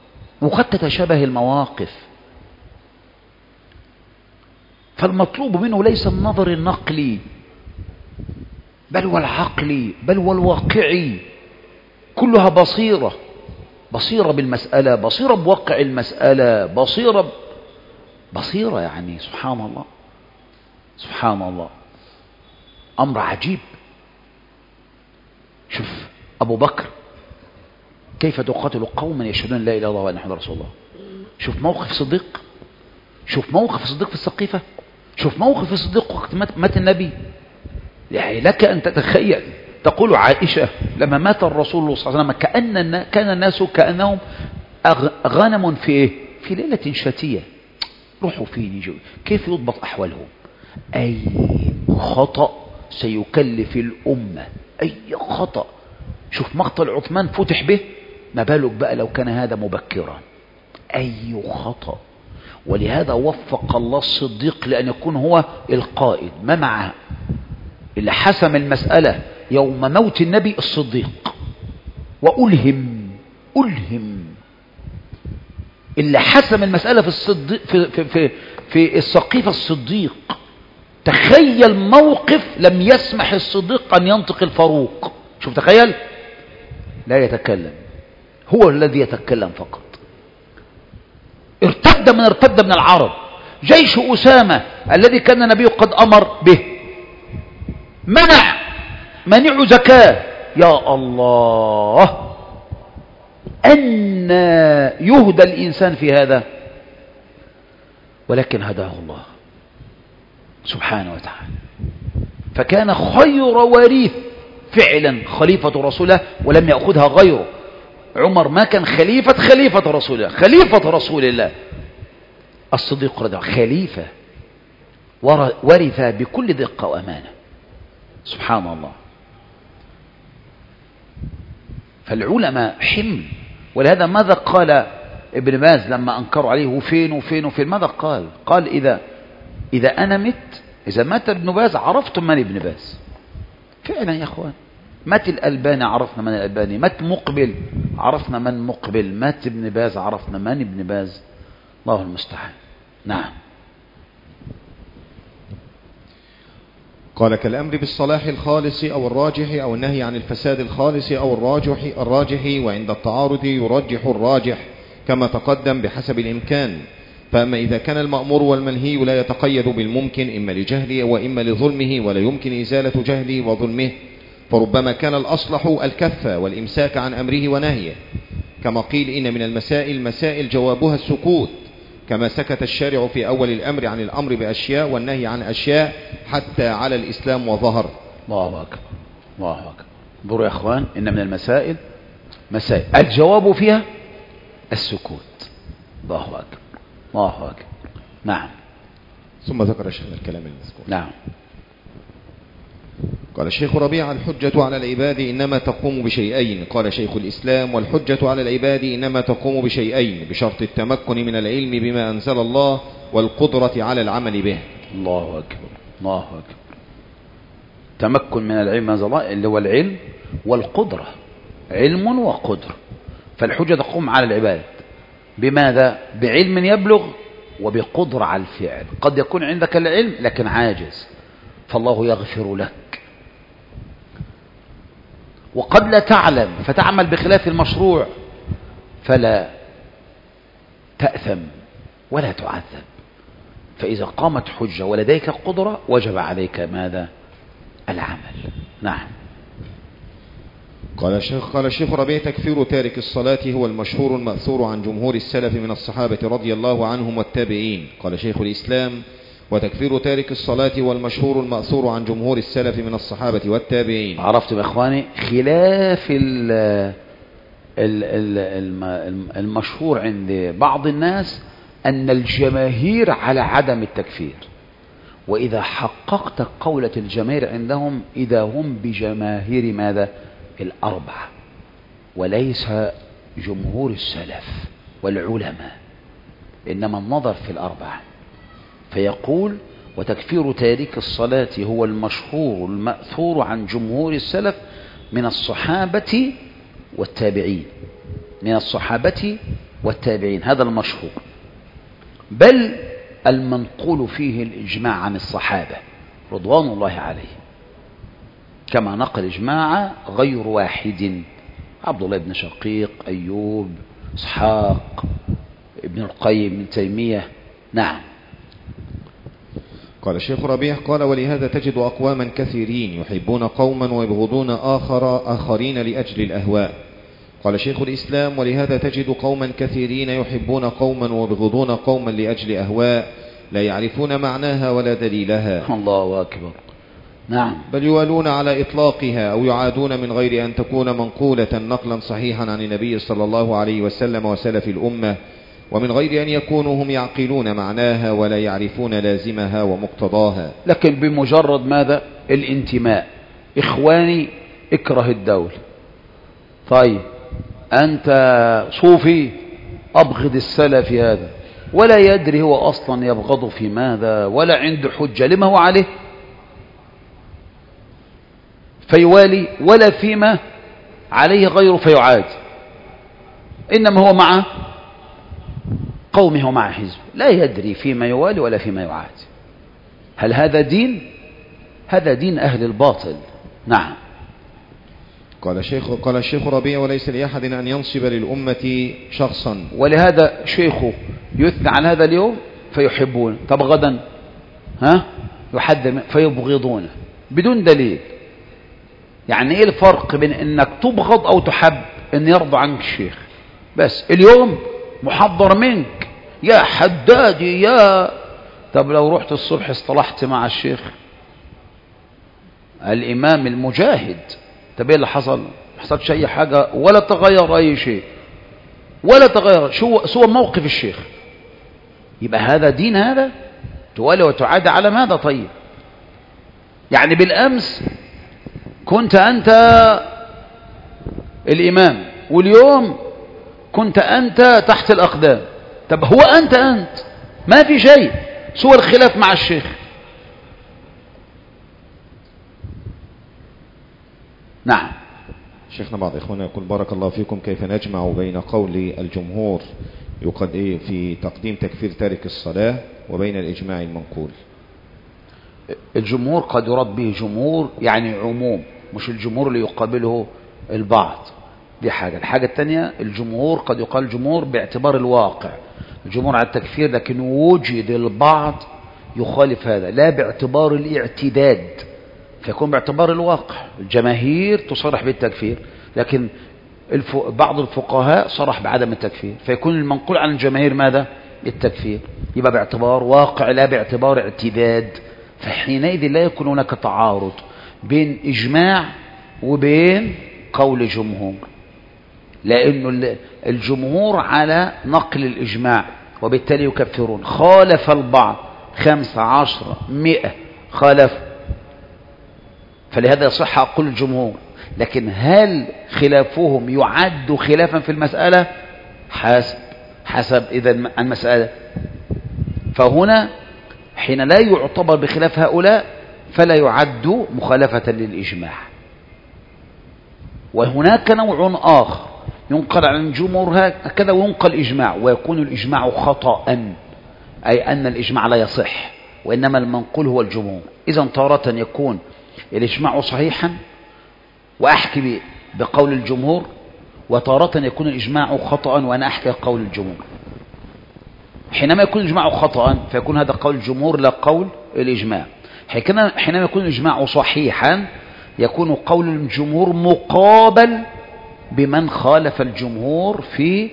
وقد تتشابه المواقف. فالمطلوب منه ليس النظر النقلي بل والعقلي بل والواقعي، كلها بصيرة، بصيرة بالمسألة، بصيرة بواقع المسألة، بصيرة ب... بصيرة يعني سبحان الله سبحان الله، أمر عجيب. شوف أبو بكر كيف تقاتل قوما يشهدون لا إله إلا الله وأن محمدا رسول الله. شوف موقف صديق، شوف موقف صديق في السقيفة، شوف موقف صديق وقت مات النبي. يعني لك أن تتخيل، تقول عائشة لما مات الرسول صلى الله عليه وسلم كأن كان الناس كأنهم غنم في إيه؟ في ليلة شتية، روحوا فين يجوا، كيف يضبط أحوالهم. أي خطأ سيكلف الأمة، أي خطأ. شوف مقتل عثمان فتح به، ما بالك بقى لو كان هذا مبكرا. أي خطأ. ولهذا وفق الله الصديق لأن يكون هو القائد، ما معه اللي حسم المسألة يوم موت النبي الصديق، وألهم ألهم اللي حسم المسألة في الصديق في في في, في السقيفة الصديق. تخيل موقف لم يسمح الصديق أن ينطق الفاروق. شوف تخيل، لا يتكلم، هو الذي يتكلم فقط. ارتد من ارتد من العرب، جيش أسامة الذي كان النبي قد أمر به منع منع زكاة. يا الله، أن يهدى الإنسان في هذا، ولكن هداه الله سبحانه وتعالى. فكان خير وريث فعلا خليفة رسوله ولم يأخذها غيره. عمر ما كان خليفة خليفة رسول الله، خليفة رسول الله. الصديق رضي الله خليفة ورث بكل دقة وأمانة سبحان الله. فالعلماء حمل. ولهذا ماذا قال ابن باز لما أنكروا عليه وفين وفين وفين؟ ماذا قال؟ قال إذا إذا أنا مت، إذا مات ابن باز عرفتم من ابن باز. فعلا يا أخوان، مات الألباني عرفنا من الألباني، مات مقبل عرفنا من مقبل، مات ابن باز عرفنا من ابن باز. الله المستعان. نعم. قال كالأمر بالصلاح الخالص أو الراجح أو النهي عن الفساد الخالص أو الراجح الراجح وعند التعارض يرجح الراجح كما تقدم بحسب الإمكان. فأما إذا كان المأمور والمنهي لا يتقيد بالممكن إما لجهله وإما لظلمه ولا يمكن إزالة جهله وظلمه، فربما كان الأصلح الكف والإمساك عن أمره ونهيه، كما قيل إن من المسائل مسائل جوابها السكوت، كما سكت الشارع في أول الأمر عن الأمر بأشياء والنهي عن أشياء حتى على الإسلام وظهر. الله أكبر الله أكبر. انظروا يا أخوان، إن من المسائل مسائل الجواب فيها السكوت. الله أكبر الله أكبر. نعم. ثم ذكر الشيخ الكلام المذكور. نعم. قال الشيخ ربيع: الحجة على العباد إنما تقوم بشيئين. قال شيخ الإسلام: والحجة على العباد إنما تقوم بشيئين بشرط التمكن من العلم بما أنزل الله والقدرة على العمل به. الله أكبر الله أكبر. تمكن من العلم أنزل الله اللي هو العلم والقدرة، علم وقدرة. فالحجة تقوم على العباد بماذا؟ بعلم يبلغ وبقدرة على الفعل. قد يكون عندك العلم لكن عاجز، فالله يغفر لك. وقد لا تعلم فتعمل بخلاف المشروع فلا تأثم ولا تعذب. فإذا قامت حجة ولديك قدرة وجب عليك ماذا؟ العمل. نعم. قال الشيخ قال الشيخ ربيع: تكفير تارك الصلاة هو المشهور المأثور عن جمهور السلف من الصحابة رضي الله عنهم والتابعين. قال شيخ الإسلام: وتكفير تارك الصلاة والمشهور المأثور عن جمهور السلف من الصحابة والتابعين. عرفتم يا إخواني خلاف المشهور عند بعض الناس أن الجماهير على عدم التكفير، وإذا حققت قولة الجماهير عندهم إذا هم بجماهير ماذا؟ الأربعة، وليس جمهور السلف والعلماء، إنما النظر في الأربعة. فيقول: وتكفير تارك الصلاة هو المشهور المأثور عن جمهور السلف من الصحابة والتابعين، من الصحابة والتابعين، هذا المشهور، بل المنقول فيه الإجماع عن الصحابة رضوان الله عليه، كما نقل إجماع غير واحد، عبد الله بن شقيق، أيوب، إسحاق، ابن القيم، ابن تيمية. نعم. قال الشيخ ربيع قال ولهذا تجد أقواما كثيرين يحبون قوما ويبغضون آخر آخرين لأجل الأهواء. قال شيخ الإسلام ولهذا تجد قوما كثيرين يحبون قوما ويبغضون قوما لأجل أهواء لا يعرفون معناها ولا دليلها. الله أكبر. نعم. بل يوالون على إطلاقها أو يعادون من غير أن تكون منقولة نقلا صحيحا عن النبي صلى الله عليه وسلم وسلف الأمة، ومن غير أن يكونوا هم يعقلون معناها ولا يعرفون لازمها ومقتضاها، لكن بمجرد ماذا؟ الانتماء. إخواني اكره الدولة. طيب أنت صوفي أبغض السلفي هذا، ولا يدري هو أصلا يبغض في ماذا ولا عنده حجة لما هو عليه، فيوالي، ولا فيما عليه غيره فيعاد، إنما هو مع قومه ومع حزبه، لا يدري فيما يوالي ولا فيما يعاد. هل هذا دين؟ هذا دين أهل الباطل. نعم. قال الشيخ قال الشيخ ربيع وليس لأحد أن ينصب للأمة شخصا، ولهذا شيخه يثنى على هذا اليوم فيحبون، طب غدا ها يحذر فيبغضونه بدون دليل. يعني ايه الفرق بين انك تبغض او تحب؟ ان يرضى عنك الشيخ بس. اليوم محضر منك يا حدادي يا، طب لو رحت الصبح اصطلحت مع الشيخ الامام المجاهد، طب ايه اللي حصل؟ ما حصلش اي حاجه ولا تغير اي شيء ولا تغير شو سوى موقف الشيخ. يبقى هذا دين؟ هذا توالي وتعادى على ماذا؟ طيب يعني بالامس كنت أنت الإمام واليوم كنت أنت تحت الأقدام، طب هو أنت أنت ما في شيء سوى الخلاف مع الشيخ. نعم. شيخنا بعض إخوانا يقول بارك الله فيكم كيف نجمع بين قول الجمهور يقد إيه في تقديم تكفير تارك الصلاة وبين الإجماع المنقول؟ الجمهور قد يراد به جمهور يعني عموم، مش الجمهور اللي يقابله البعض، دي حاجة. الحاجة الثانية الجمهور قد يقال جمهور باعتبار الواقع، الجمهور على التكفير، لكن وجد البعض يخالف هذا لا باعتبار الاعتداد، فيكون باعتبار الواقع. الجماهير تصرح بالتكفير، لكن الف... بعض الفقهاء صرح بعدم التكفير، فيكون المنقول عن الجماهير ماذا؟ التكفير. يبقى باعتبار واقع لا باعتبار اعتداد، فحينئذ لا يكون هناك تعارض بين إجماع وبين قول جمهور، لأن الجمهور على نقل الإجماع وبالتالي يكفرون. خالف البعض خمسة عشر مئة خالف، فلهذا يصح أقول الجمهور، لكن هل خلافهم يعد خلافا في المسألة؟ حسب حسب إذا المسألة، فهنا حين لا يعتبر بخلاف هؤلاء فلا يعد مخالفة للإجماع. وهناك نوع آخر ينقل عن الجمهور هكذا وينقل إجماع ويكون الإجماع خطأ، أي أن الإجماع لا يصح وإنما المنقول هو الجمهور. إذن تارة يكون الإجماع صحيحا وأحكي بقول الجمهور، وتارة يكون الإجماع خطأ وأنا أحكي قول الجمهور. حينما يكون الإجماع خطأ فيكون هذا قول الجمهور لا قول الإجماع. حينما يكون الإجماع صحيحا يكون قول الجمهور مقابل بمن خالف الجمهور في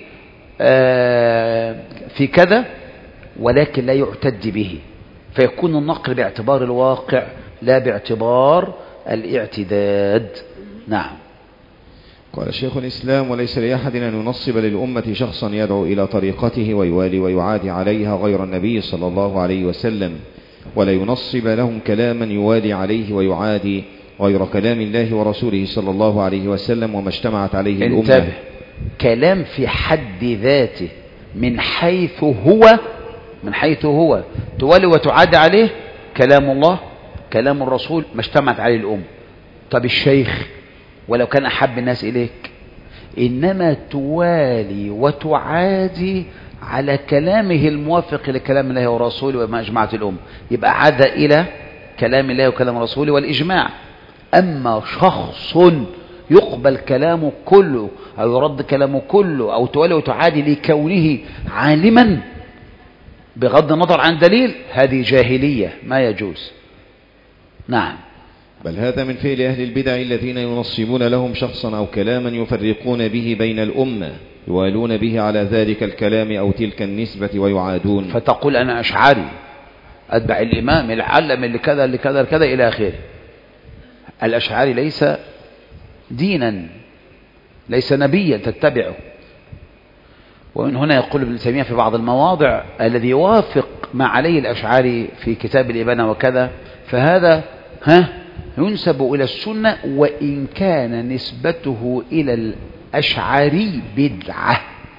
في كذا، ولكن لا يعتد به، فيكون النقل باعتبار الواقع لا باعتبار الاعتداد. نعم. قال شيخ الإسلام وليس لأحد أن ينصب للأمة شخصا يدعو إلى طريقته ويوالي ويعادي عليها غير النبي صلى الله عليه وسلم، ولا ينصب لهم كلاما يوالي عليه ويعادي غير كلام الله ورسوله صلى الله عليه وسلم وما اجتمعت عليه الأمة. انتبه، كلام في حد ذاته من حيث هو من حيث هو توالي وتعادي عليه كلام الله كلام الرسول ما اجتمعت عليه الأمة. طب الشيخ ولو كان أحب الناس إليك، إنما توالي وتعادي على كلامه الموافق لكلام الله ورسوله وما أجمعت الأمة، يبقى عاد إلى كلام الله وكلام رسوله والإجماع. أما شخص يقبل كلامه كله أو يرد كلامه كله أو توالي وتعادي لكونه عالما بغض النظر عن دليل، هذه جاهلية ما يجوز. نعم. بل هذا من فعل أهل البدع الذين ينصبون لهم شخصا أو كلاما يفرقون به بين الأمة، يوالون به على ذلك الكلام أو تلك النسبة ويعادون. فتقول أنا أشعري أتبع الإمام العلم اللي كذا اللي كذا كذا إلى آخره. الأشعري ليس دينا، ليس نبيا تتبعه. ومن هنا يقول ابن تيمية في بعض المواضع الذي يوافق ما عليه الأشعري في كتاب الإبانة وكذا فهذا ها ينسب إلى السنة، وإن كان نسبته إلى الأشعري بدعة،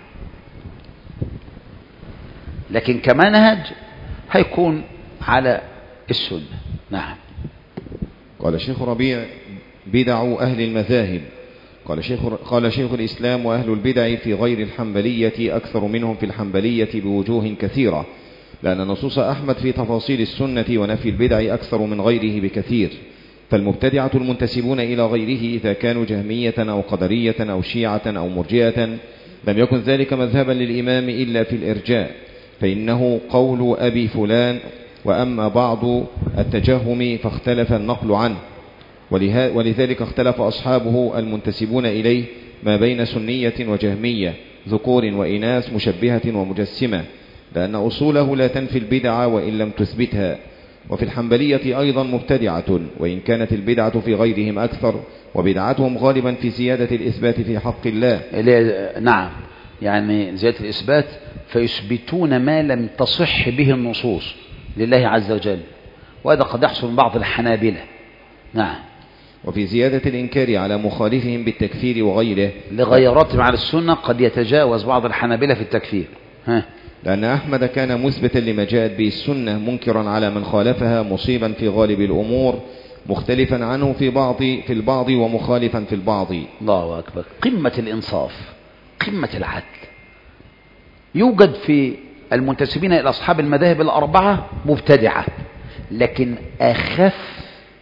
لكن كمنهج هيكون على السنة. نعم. قال شيخ ربيع: بدع أهل المذاهب. قال شيخ, قال شيخ الإسلام: وأهل البدع في غير الحنبلية أكثر منهم في الحنبلية بوجوه كثيرة، لأن نصوص أحمد في تفاصيل السنة ونفي البدع أكثر من غيره بكثير. فالمبتدعة المنتسبون إلى غيره إذا كانوا جهمية أو قدرية أو شيعة أو مرجئة لم يكن ذلك مذهبا للإمام إلا في الإرجاء، فإنه قول أبي فلان. وأما بعض التجهم فاختلف النقل عنه، ولذلك اختلف أصحابه المنتسبون إليه ما بين سنية وجهمية، ذكور وإناث، مشبهة ومجسمة، لأن أصوله لا تنفي البدعة وإن لم تثبتها. وفي الحنبلية أيضا مبتدعة، وإن كانت البدعة في غيرهم أكثر، وبدعتهم غالبا في زيادة الإثبات في حق الله. نعم، يعني زيادة الإثبات فيثبتون ما لم تصح به النصوص لله عز وجل، وهذا قد يحصل من بعض الحنابلة. نعم. وفي زيادة الإنكار على مخالفهم بالتكفير وغيره، لغيراتهم على السنة قد يتجاوز بعض الحنابلة في التكفير. ها. لأن أحمد كان مثبتا لما جاءت به السنة، منكرا على من خالفها، مصيبا في غالب الأمور، مختلفا عنه في بعض في البعض ومخالفا في البعض. الله أكبر، قمة الإنصاف، قمة العدل. يوجد في المنتسبين إلى أصحاب المذاهب الأربعة مبتدعة، لكن أخف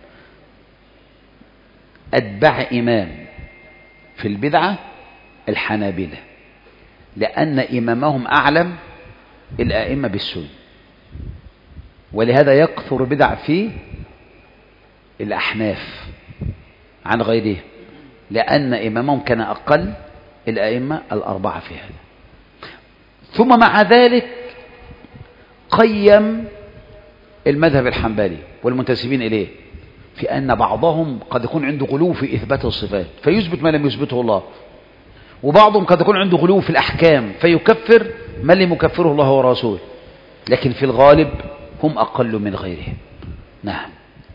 أتباع إمام في البدعة الحنابلة، لأن إمامهم أعلم الآئمة بالسنة، ولهذا يكثر بدع في الأحناف عن غيره، لأن إمامهم كان أقل الآئمة الأربعة في هذا. ثم مع ذلك قيم المذهب الحنبلي والمنتسبين إليه في أن بعضهم قد يكون عنده غلو في إثبات الصفات فيثبت ما لم يثبته الله، وبعضهم قد يكون عنده غلو في الأحكام فيكفر من لم يكفره الله ورسوله، لكن في الغالب هم أقل من غيرهم. نعم.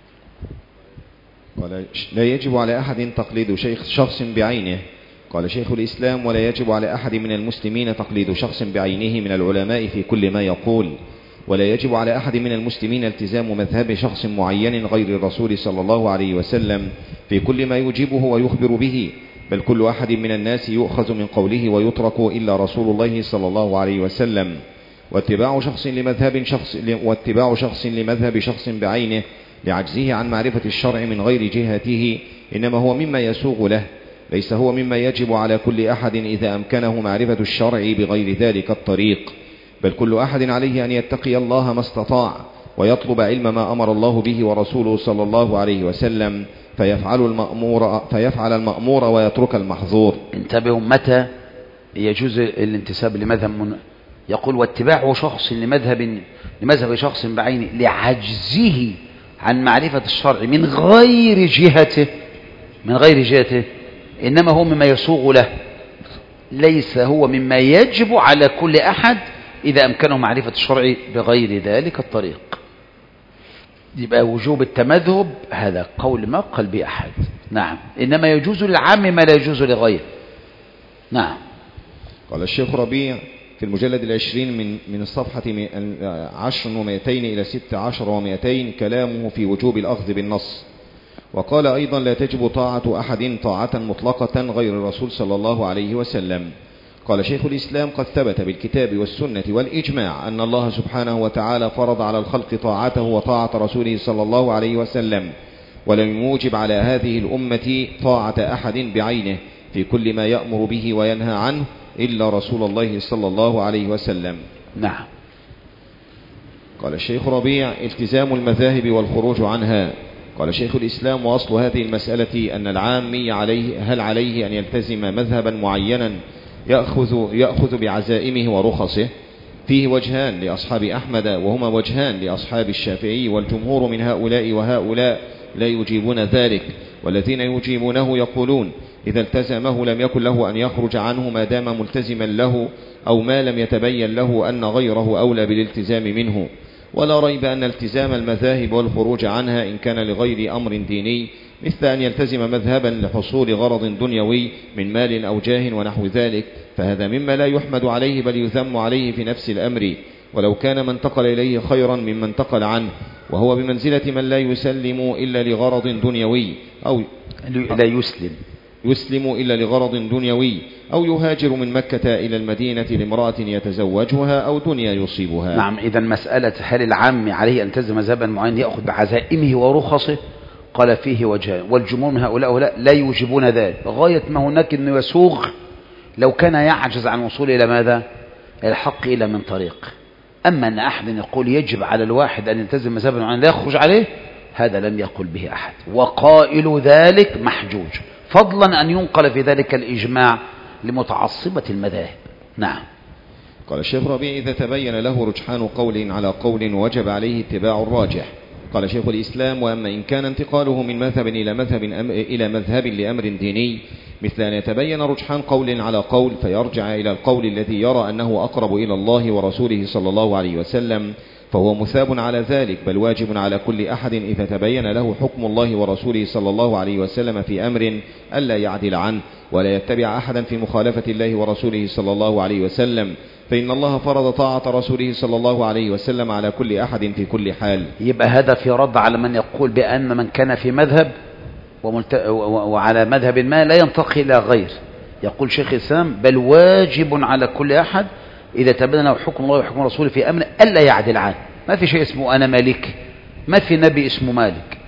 قال: لا يجب على أحد تقليد شيخ شخص بعينه. قال شيخ الإسلام: ولا يجب على أحد من المسلمين تقليد شخص بعينه من العلماء في كل ما يقول، ولا يجب على أحد من المسلمين التزام مذهب شخص معين غير الرسول صلى الله عليه وسلم في كل ما يجيبه ويخبر به، بل كل أحد من الناس يؤخذ من قوله ويترك إلا رسول الله صلى الله عليه وسلم. واتباع شخص لمذهب شخص واتباع شخص لمذهب شخص بعينه لعجزه عن معرفة الشرع من غير جهته إنما هو مما يسوغ له، ليس هو مما يجب على كل أحد إذا أمكنه معرفة الشرع بغير ذلك الطريق، بل كل أحد عليه أن يتقي الله ما استطاع ويطلب علم ما أمر الله به ورسوله صلى الله عليه وسلم، فيفعل المأمور, فيفعل المأمور ويترك المحظور. انتبهوا، متى يجوز الانتساب لمذهب من... يقول: واتباع شخص لمذهب لمذهب شخص بعينه لعجزه عن معرفة الشرع من غير جهته من غير جهته إنما هو مما يسوغ له، ليس هو مما يجب على كل أحد إذا أمكنه معرفة الشرع بغير ذلك الطريق. يبقى وجوب التمذهب هذا قول ما قل به أحد. نعم. إنما يجوز للعام ما لا يجوز لغيره. نعم. قال الشيخ ربيع في المجلد العشرين من من الصفحة عشر ومائتين إلى ست عشر ومائتين كلامه في وجوب الأخذ بالنص. وقال أيضا لا تجب طاعة أحد طاعة مطلقة غير الرسول صلى الله عليه وسلم. قال شيخ الإسلام قد ثبت بالكتاب والسنة والإجماع أن الله سبحانه وتعالى فرض على الخلق طاعته وطاعة رسوله صلى الله عليه وسلم، ولم يوجب على هذه الأمة طاعة أحد بعينه في كل ما يأمر به وينهى عنه إلا رسول الله صلى الله عليه وسلم. نعم. قال الشيخ ربيع التزام المذاهب والخروج عنها. قال شيخ الإسلام وأصل هذه المسألة أن العامي عليه هل عليه أن يلتزم مذهبا معينا يأخذ, يأخذ بعزائمه ورخصه؟ فيه وجهان لأصحاب أحمد وهما وجهان لأصحاب الشافعي، والجمهور من هؤلاء وهؤلاء لا يجيبون ذلك، والذين يجيبونه يقولون إذا التزمه لم يكن له أن يخرج عنه ما دام ملتزما له أو ما لم يتبين له أن غيره أولى بالالتزام منه. ولا ريب أن التزام المذاهب والخروج عنها إن كان لغير أمر ديني مثل أن يلتزم مذهبا لحصول غرض دنيوي من مال أو جاه ونحو ذلك، فهذا مما لا يحمد عليه بل يذم عليه في نفس الأمر، ولو كان من انتقل إليه خيرا ممن انتقل عنه، وهو بمنزلة من لا يسلم إلا لغرض دنيوي أو لا يسلم يسلم إلا لغرض دنيوي أو يهاجر من مكة إلى المدينة لامرأة يتزوجها أو دنيا يصيبها. نعم. إذا مسألة هل العام عليه أن يلتزم مذهبا معين يأخذ بعزائمه ورخصه، قال فيه وجهان، والجمهور من هؤلاء وهؤلاء لا يوجبون ذلك، غاية ما هناك أنه يسوغ لو كان يعجز عن وصول إلى ماذا؟ الحق إلى من طريق. أما أن أحد يقول يجب على الواحد أن يلتزم مذهبا معين لا يخرج عليه، هذا لم يقل به أحد، وقائل ذلك محجوج، فضلا أن ينقل في ذلك الإجماع لمتعصبة المذاهب. نعم. قال الشيخ ربيع إذا تبين له رجحان قول على قول وجب عليه اتباع الراجح. قال شيخ الإسلام وأما إن كان انتقاله من مذهب إلى مذهب, إلى مذهب لأمر ديني مثل أن يتبين رجحان قول على قول فيرجع إلى القول الذي يرى أنه أقرب إلى الله ورسوله صلى الله عليه وسلم، فهو مثاب على ذلك، بل واجب على كل أحد إذا تبين له حكم الله ورسوله صلى الله عليه وسلم في أمر ألا يعدل عنه ولا يتبع أحدا في مخالفة الله ورسوله صلى الله عليه وسلم، فإن الله فرض طاعة رسوله صلى الله عليه وسلم على كل أحد في كل حال. يبقى هذا في رد على من يقول بأن من كان في مذهب وملت... وعلى مذهب ما لا ينتقي إلى غير. يقول شيخ الإسلام بل واجب على كل أحد إذا تبين له حكم الله وحكم رسوله في أمر ألا يعدل عنه. ما في شيء اسمه أنا مالك، ما في نبي اسمه مالك،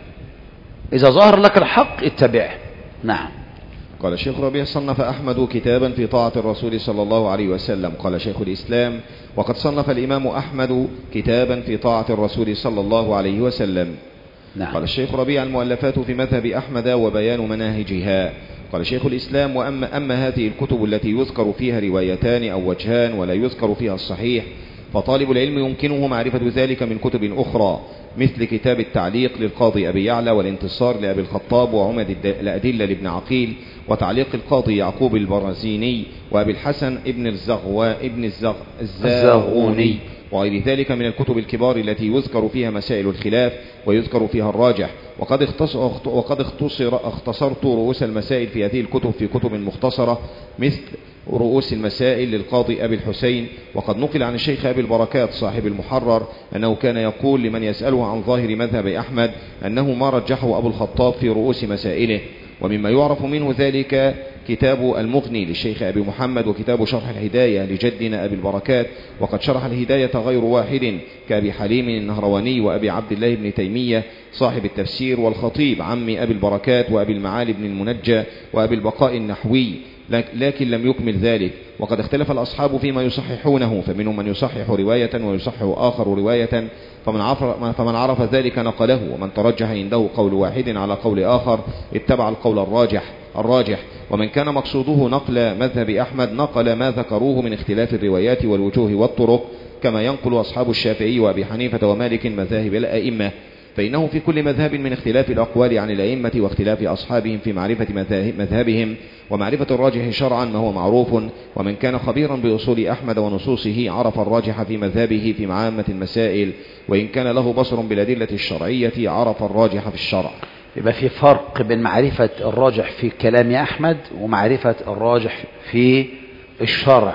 إذا ظهر لك الحق اتبعه. نعم. قال الشيخ ربيع صنف أحمد كتابا في طاعة الرسول صلى الله عليه وسلم. قال شيخ الإسلام وقد صنف الإمام أحمد كتابا في طاعة الرسول صلى الله عليه وسلم. نعم. قال الشيخ ربيع المؤلفات في مذهب أحمد وبيان مناهجها. قال شيخ الإسلام وأما أما هذه الكتب التي يذكر فيها روايتان أو وجهان ولا يذكر فيها الصحيح، فطالب العلم يمكنه معرفة ذلك من كتب أخرى مثل كتاب التعليق للقاضي أبي يعلى والانتصار لأبي الخطاب وعمد الأدلة لابن عقيل وتعليق القاضي يعقوب البرزيني وأبي الحسن ابن الزغوا ابن الزغ الزاغوني وغير ذلك من الكتب الكبار التي يذكر فيها مسائل الخلاف ويذكر فيها الراجح. وقد اختصر وقد اختصر اختصرت رؤوس المسائل في هذه الكتب في كتب مختصرة مثل رؤوس المسائل للقاضي أبي الحسين. وقد نقل عن الشيخ أبي البركات صاحب المحرر أنه كان يقول لمن يسأله عن ظاهر مذهب أحمد أنه ما رجحه أبو الخطاب في رؤوس مسائله. ومما يعرف منه ذلك كتاب المغني للشيخ أبي محمد وكتاب شرح الهداية لجدنا أبي البركات. وقد شرح الهداية غير واحد كأبي حليم النهرواني وأبي عبد الله بن تيمية صاحب التفسير والخطيب عم أبي البركات وأبي المعالي بن المنجى وأبي البقاء النحوي، لكن لم يكمل ذلك. وقد اختلف الأصحاب فيما يصححونه، فمنهم من يصحح رواية ويصحح آخر رواية، فمن عرف, فمن عرف ذلك نقله، ومن ترجح عنده قول واحد على قول آخر اتبع القول الراجح الراجح ومن كان مقصوده نقل مذهب أحمد نقل ما ذكروه من اختلاف الروايات والوجوه والطرق، كما ينقل أصحاب الشافعي وأبي حنيفة ومالك مذاهب الأئمة. فإنه في كل مذهب من اختلاف الأقوال عن الأئمة واختلاف أصحابهم في معرفة مذهبهم ومعرفة الراجح شرعا ما هو معروف. ومن كان خبيرا بأصول أحمد ونصوصه عرف الراجح في مذهبه في عامة المسائل، وإن كان له بصر بالأدلة الشرعية عرف الراجح في الشرع. يبقى في فرق بين معرفة الراجح في كلام أحمد ومعرفة الراجح في الشرع.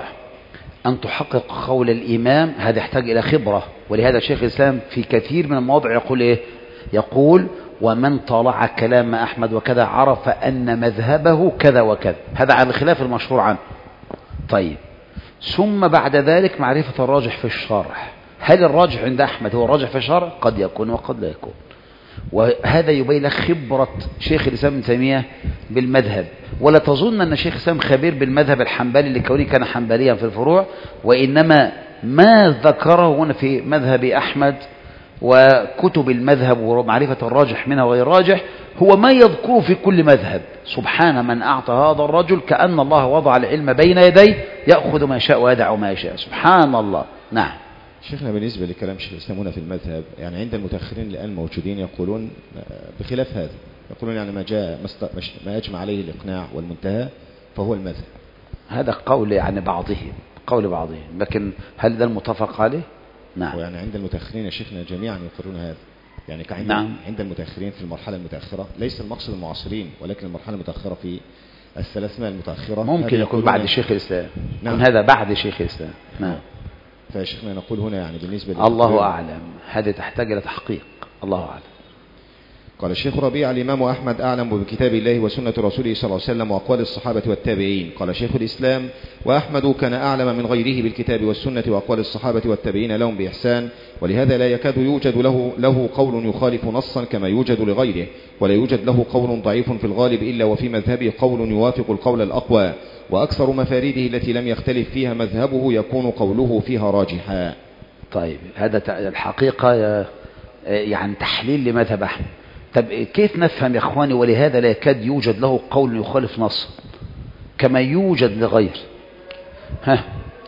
أن تحقق قول الإمام هذا يحتاج إلى خبرة، ولهذا شيخ الإسلام في كثير من المواضع يقول إيه؟ يقول ومن طالع كلام أحمد وكذا عرف أن مذهبه كذا وكذا. هذا على الخلاف المشهور عنه. طيب، ثم بعد ذلك معرفة الراجح في الشرح. هل الراجح عند أحمد هو الراجح في الشرح؟ قد يكون وقد لا يكون. وهذا يبين لك خبرة شيخ الإسلام ابن تيمية بالمذهب. ولا تظن أن شيخ الإسلام خبير بالمذهب الحنبلي لكونه كان حنبليا في الفروع، وإنما ما ذكره هنا في مذهب أحمد وكتب المذهب ومعرفة الراجح منها وغير الراجح هو ما يذكره في كل مذهب. سبحان من أعطى هذا الرجل كأن الله وضع العلم بين يديه يأخذ ما يشاء ويدع ما يشاء. سبحان الله. نعم. شيخنا، بالنسبة لكلام شيخ الإسلام هنا في المذهب، يعني عند المتأخرين الآن موجودين يقولون بخلاف هذا، يقولون يعني ما جاء ما يجمع عليه الإقناع والمنتهى فهو المذهب. هذا قول يعني بعضهم قول بعضهم لكن هل ده المتفق عليه؟ نعم. ويعني عند المتأخرين يا شيخنا جميعا يقرون هذا، يعني كعند نعم. عند المتأخرين في المرحلة المتأخرة، ليس المقصد المعاصرين ولكن المرحلة المتأخرة في الثلاثمائة المتأخرة. ممكن يكون بعد شيخ الإسلام. نعم. هذا بعد شيخ الإسلام. نعم. فشيخنا نقول هنا يعني بالنسبة الله أعلم، هذه تحتاج إلى تحقيق. الله أعلم. قال الشيخ ربيع: الإمام أحمد أعلم بكتاب الله وسنة رسوله صلى الله عليه وسلم وأقوال الصحابة والتابعين. قال شيخ الإسلام: وأحمد كان أعلم من غيره بالكتاب والسنة وأقوال الصحابة والتابعين لهم بإحسان، ولهذا لا يكاد يوجد له, له قول يخالف نصا كما يوجد لغيره، ولا يوجد له قول ضعيف في الغالب إلا وفي مذهبه قول يوافق القول الأقوى، وأكثر مفاريده التي لم يختلف فيها مذهبه يكون قوله فيها راجحا. طيب، هذا الحقيقة يعني تحليل لمذهب أحمد. طب كيف نفهم يا إخواني ولهذا لا يكاد يوجد له قول يخالف نص كما يوجد لغير؟ ها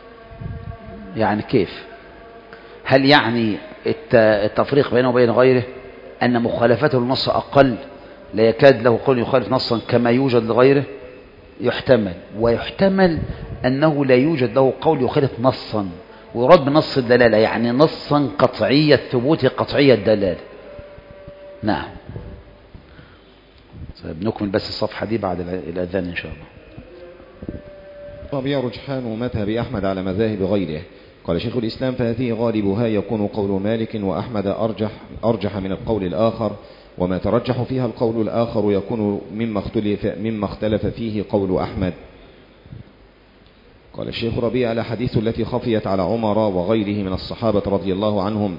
يعني كيف؟ هل يعني التفريق بينه وبين غيره أن مخالفته النص أقل لا يكاد له قول يخالف نصا كما يوجد لغيره؟ يحتمل، ويحتمل أنه لا يوجد له قول يخالف نصا، ويراد بنص الدلالة يعني نصا قطعي الثبوت قطعي الدلالة. نعم. نكمل بس الصفحة دي بعد الأذان إن شاء الله. ربيع: رجحان مذهب أحمد على مذاهب غيره. قال شيخ الإسلام: فهذه غالبها يكون قول مالك وأحمد أرجح, أرجح من القول الآخر، وما ترجح فيها القول الآخر يكون مما اختلف, مما اختلف فيه قول أحمد. قال الشيخ ربيع: الأحاديث التي خفيت على عمر وغيره من الصحابة رضي الله عنهم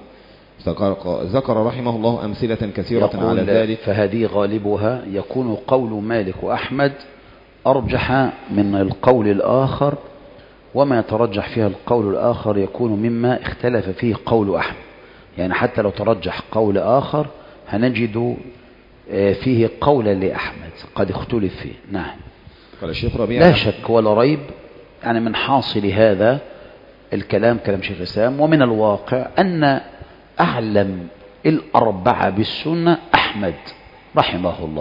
ذكر رحمه الله أمثلة كثيرة على ذلك. فهذه غالبها يكون قول مالك وأحمد أرجح من القول الآخر، وما يترجح فيها القول الآخر يكون مما اختلف فيه قول أحمد. يعني حتى لو ترجح قول آخر هنجد فيه قولا لأحمد قد اختلف فيه. نعم. قال الشيخ ربيع: لا شك ولا ريب يعني من حاصل هذا الكلام كلام شيخ الإسلام ومن الواقع أن أعلم الأربعة بالسنة أحمد رحمه الله،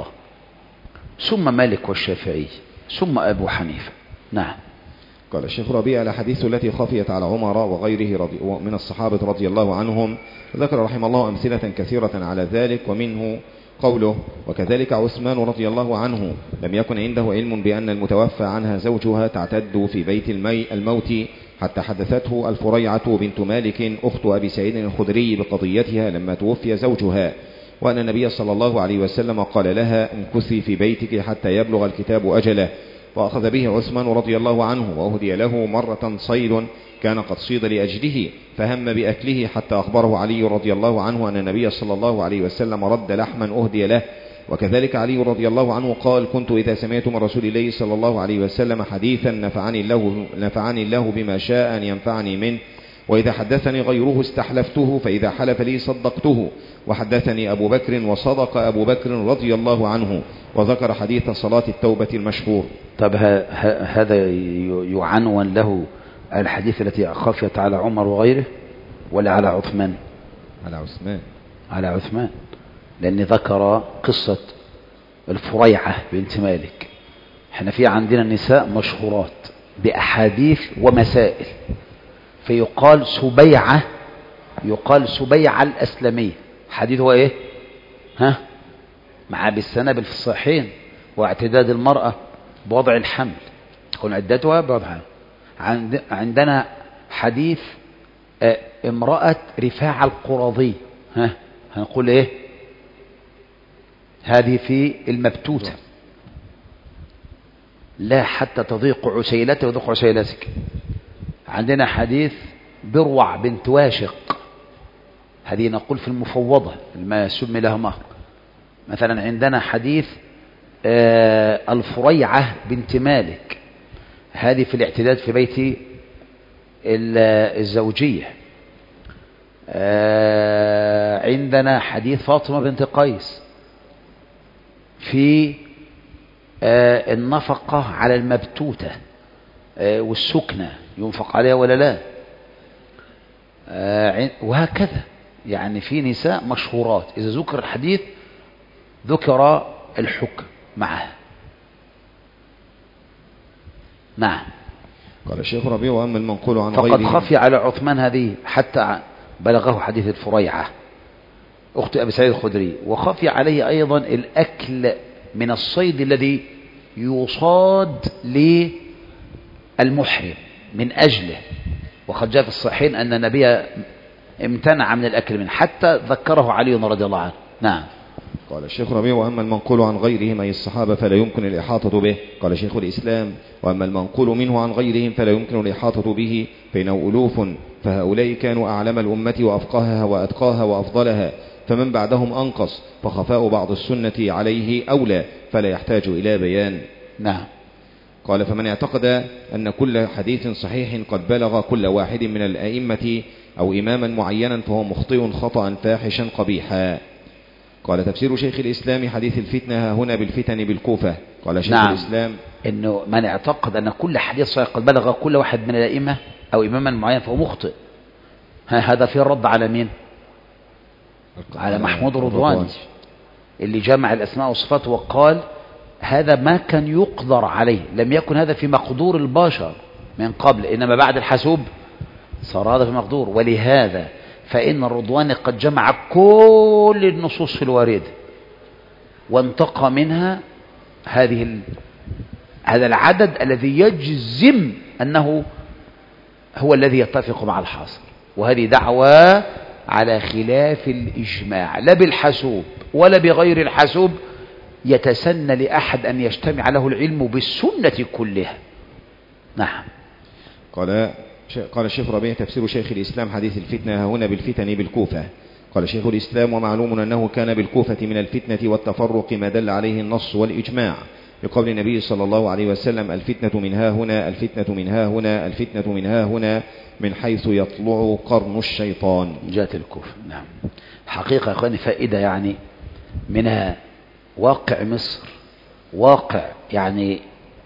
ثم مالك والشافعي، ثم أبو حنيفة. نعم. قال الشيخ ربيع: الحديث التي خفيت على عمر وغيره رضي من الصحابة رضي الله عنهم ذكر رحمه الله أمثلة كثيرة على ذلك، ومنه قوله: وكذلك عثمان رضي الله عنه لم يكن عنده علم بأن المتوفى عنها زوجها تعتد في بيت المي الموت حتى حدثته الفريعة بنت مالك أخت أبي سعيد الخدري بقضيتها لما توفي زوجها، وأن النبي صلى الله عليه وسلم قال لها: امكثي في بيتك حتى يبلغ الكتاب أجله. وأخذ به عثمان رضي الله عنه، وأهدي له مرة صيد كان قد صيد لأجله فهم بأكله، حتى أخبره علي رضي الله عنه أن النبي صلى الله عليه وسلم رد لحما أهدي له. وكذلك علي رضي الله عنه قال: كنت إذا سمعت من رسول الله صلى الله عليه وسلم حديثا نفعني الله, نفعني الله بما شاء أن ينفعني منه، وإذا حدثني غيره استحلفته، فإذا حلف لي صدقته. وحدثني أبو بكر وصدق أبو بكر رضي الله عنه. وذكر حديث صلاة التوبة المشهور. طب هذا يعنون له الحديث التي خفيت على عمر وغيره ولا على عثمان؟ على عثمان. على عثمان، لأن ذكر قصة الفريعة بنت مالك. احنا في عندنا نساء مشهورات بأحاديث ومسائل، فيقال سبيعة، يقال سبيعة الأسلمية. حديث هو ايه؟ ها مع بالسنابل في الصحيحين، واعتداد المرأة بوضع الحمل تكون عدتها بوضعها. عند عندنا حديث امرأة رفاعة القرظي، ها هنقول ايه؟ هذه في المبتوتة، لا حتى تضيق عسيلته وضيق عسيلتك. عندنا حديث بروع بنت واشق، هذه نقول في المفوضة ما سمي لها مهر. مثلا عندنا حديث آه الفريعة بنت مالك، هذه في الاعتداد في بيت الزوجية. آه عندنا حديث فاطمة بنت قيس في آه النفقة على المبتوتة آه والسكنة، ينفق عليها ولا لا. آه وهكذا، يعني في نساء مشهورات إذا ذكر الحديث ذكر الحكم معها. نعم. قال الشيخ ربيع: وأما المنقول عن فقد غيره خفي على عثمان هذه حتى بلغه حديث الفريعة أخت أبي سعيد الخدري، وخفي عليه أيضا الأكل من الصيد الذي يصاد للمحرم من أجله، وقد جاء في الصحيحين أن النبي امتنع من الأكل منه حتى ذكره علي رضي الله عنه. نعم. قال الشيخ ربيع: وأما المنقول عن غيرهم أي الصحابة فلا يمكن الإحاطة به. قال شيخ الإسلام: وأما المنقول منه عن غيرهم فلا يمكن الإحاطة به، فإنه ألوف، فهؤلاء كانوا أعلم الأمة وأفقهها وأتقاها وأفضلها، فمن بعدهم أنقص، فخفاء بعض السنة عليه أولى، فلا يحتاج إلى بيان. نعم. قال: فمن اعتقد أن كل حديث صحيح قد بلغ كل واحد من الأئمة أو إماما معينا فهو مخطئ خطأ فاحشا قبيحا. قال: تفسير شيخ الإسلام حديث الفتنة هنا بالفتن بالكوفة. قال شيخ نعم. الإسلام: إنه من اعتقد أن كل حديث صحيح قد بلغ كل واحد من الأئمة أو إماما معين فهو مخطئ. هذا في الرد على مين؟ على محمود الرضواني اللي جمع الأسماء والصفات وقال هذا ما كان يقدر عليه، لم يكن هذا في مقدور البشر من قبل، إنما بعد الحاسوب صار هذا في مقدور. ولهذا فإن الرضواني قد جمع كل النصوص في الوارد وانتقى منها هذه ال... هذا العدد الذي يجزم أنه هو الذي يتفق مع الحاصل. وهذه دعوة على خلاف الإجماع، لا بالحاسوب ولا بغير الحاسوب يتسنى لأحد أن يجتمع له العلم بالسنة كلها. نعم. قال قال الشيخ ربيع: تفسير شيخ الإسلام حديث الفتنة هنا بالفتن بالكوفة. قال شيخ الإسلام: ومعلوم أنه كان بالكوفة من الفتنة والتفرق ما دل عليه النص والإجماع، لقول النبي صلى الله عليه وسلم: الفتنة من ها هنا، الفتنة من ها هنا، الفتنة من ها هنا، من حيث يطلع قرن الشيطان. جاءت الكوفة. نعم. حقيقة يا أخواني فائدة يعني منها واقع مصر، واقع يعني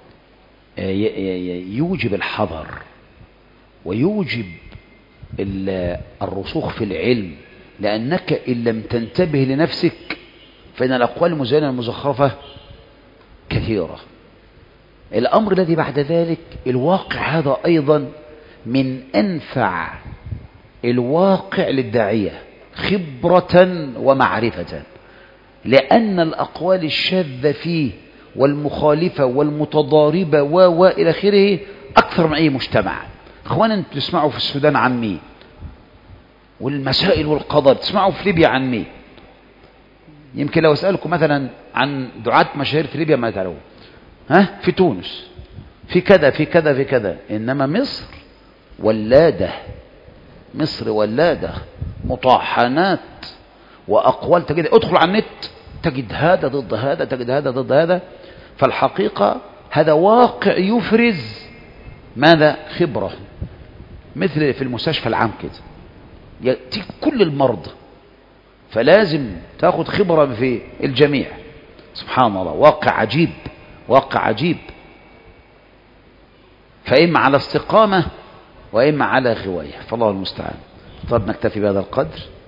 يوجب الحذر ويوجب الرسوخ في العلم، لأنك إن لم تنتبه لنفسك فإن الأقوال المزينة المزخرفة كثيرة. الأمر الذي بعد ذلك الواقع هذا أيضا من أنفع الواقع للداعية خبرة ومعرفة، لأن الأقوال الشاذة فيه والمخالفة والمتضاربة وإلى آخره أكثر من أي مجتمع. أخوانا أنتم تسمعوا في السودان عن مين؟ والمسائل والقضاء تسمعوا في ليبيا عن مين؟ يمكن لو أسألكم مثلا عن دعاة مشاهير في ليبيا ما تعرفوا، ها في تونس في كذا في كذا في كذا. إنما مصر ولادة، مصر ولادة مطاحنات وأقوال تجد، ادخل على النت تجد هذا ضد هذا، تجد هذا ضد هذا. فالحقيقة هذا واقع يفرز ماذا؟ خبرة. مثل في المستشفى العام كده يأتي كل المرضى، فلازم تأخذ خبرة في الجميع. سبحان الله، واقع عجيب، واقع عجيب. فإما على استقامة وإما على غواية، فالله المستعان. طب نكتفي بهذا القدر.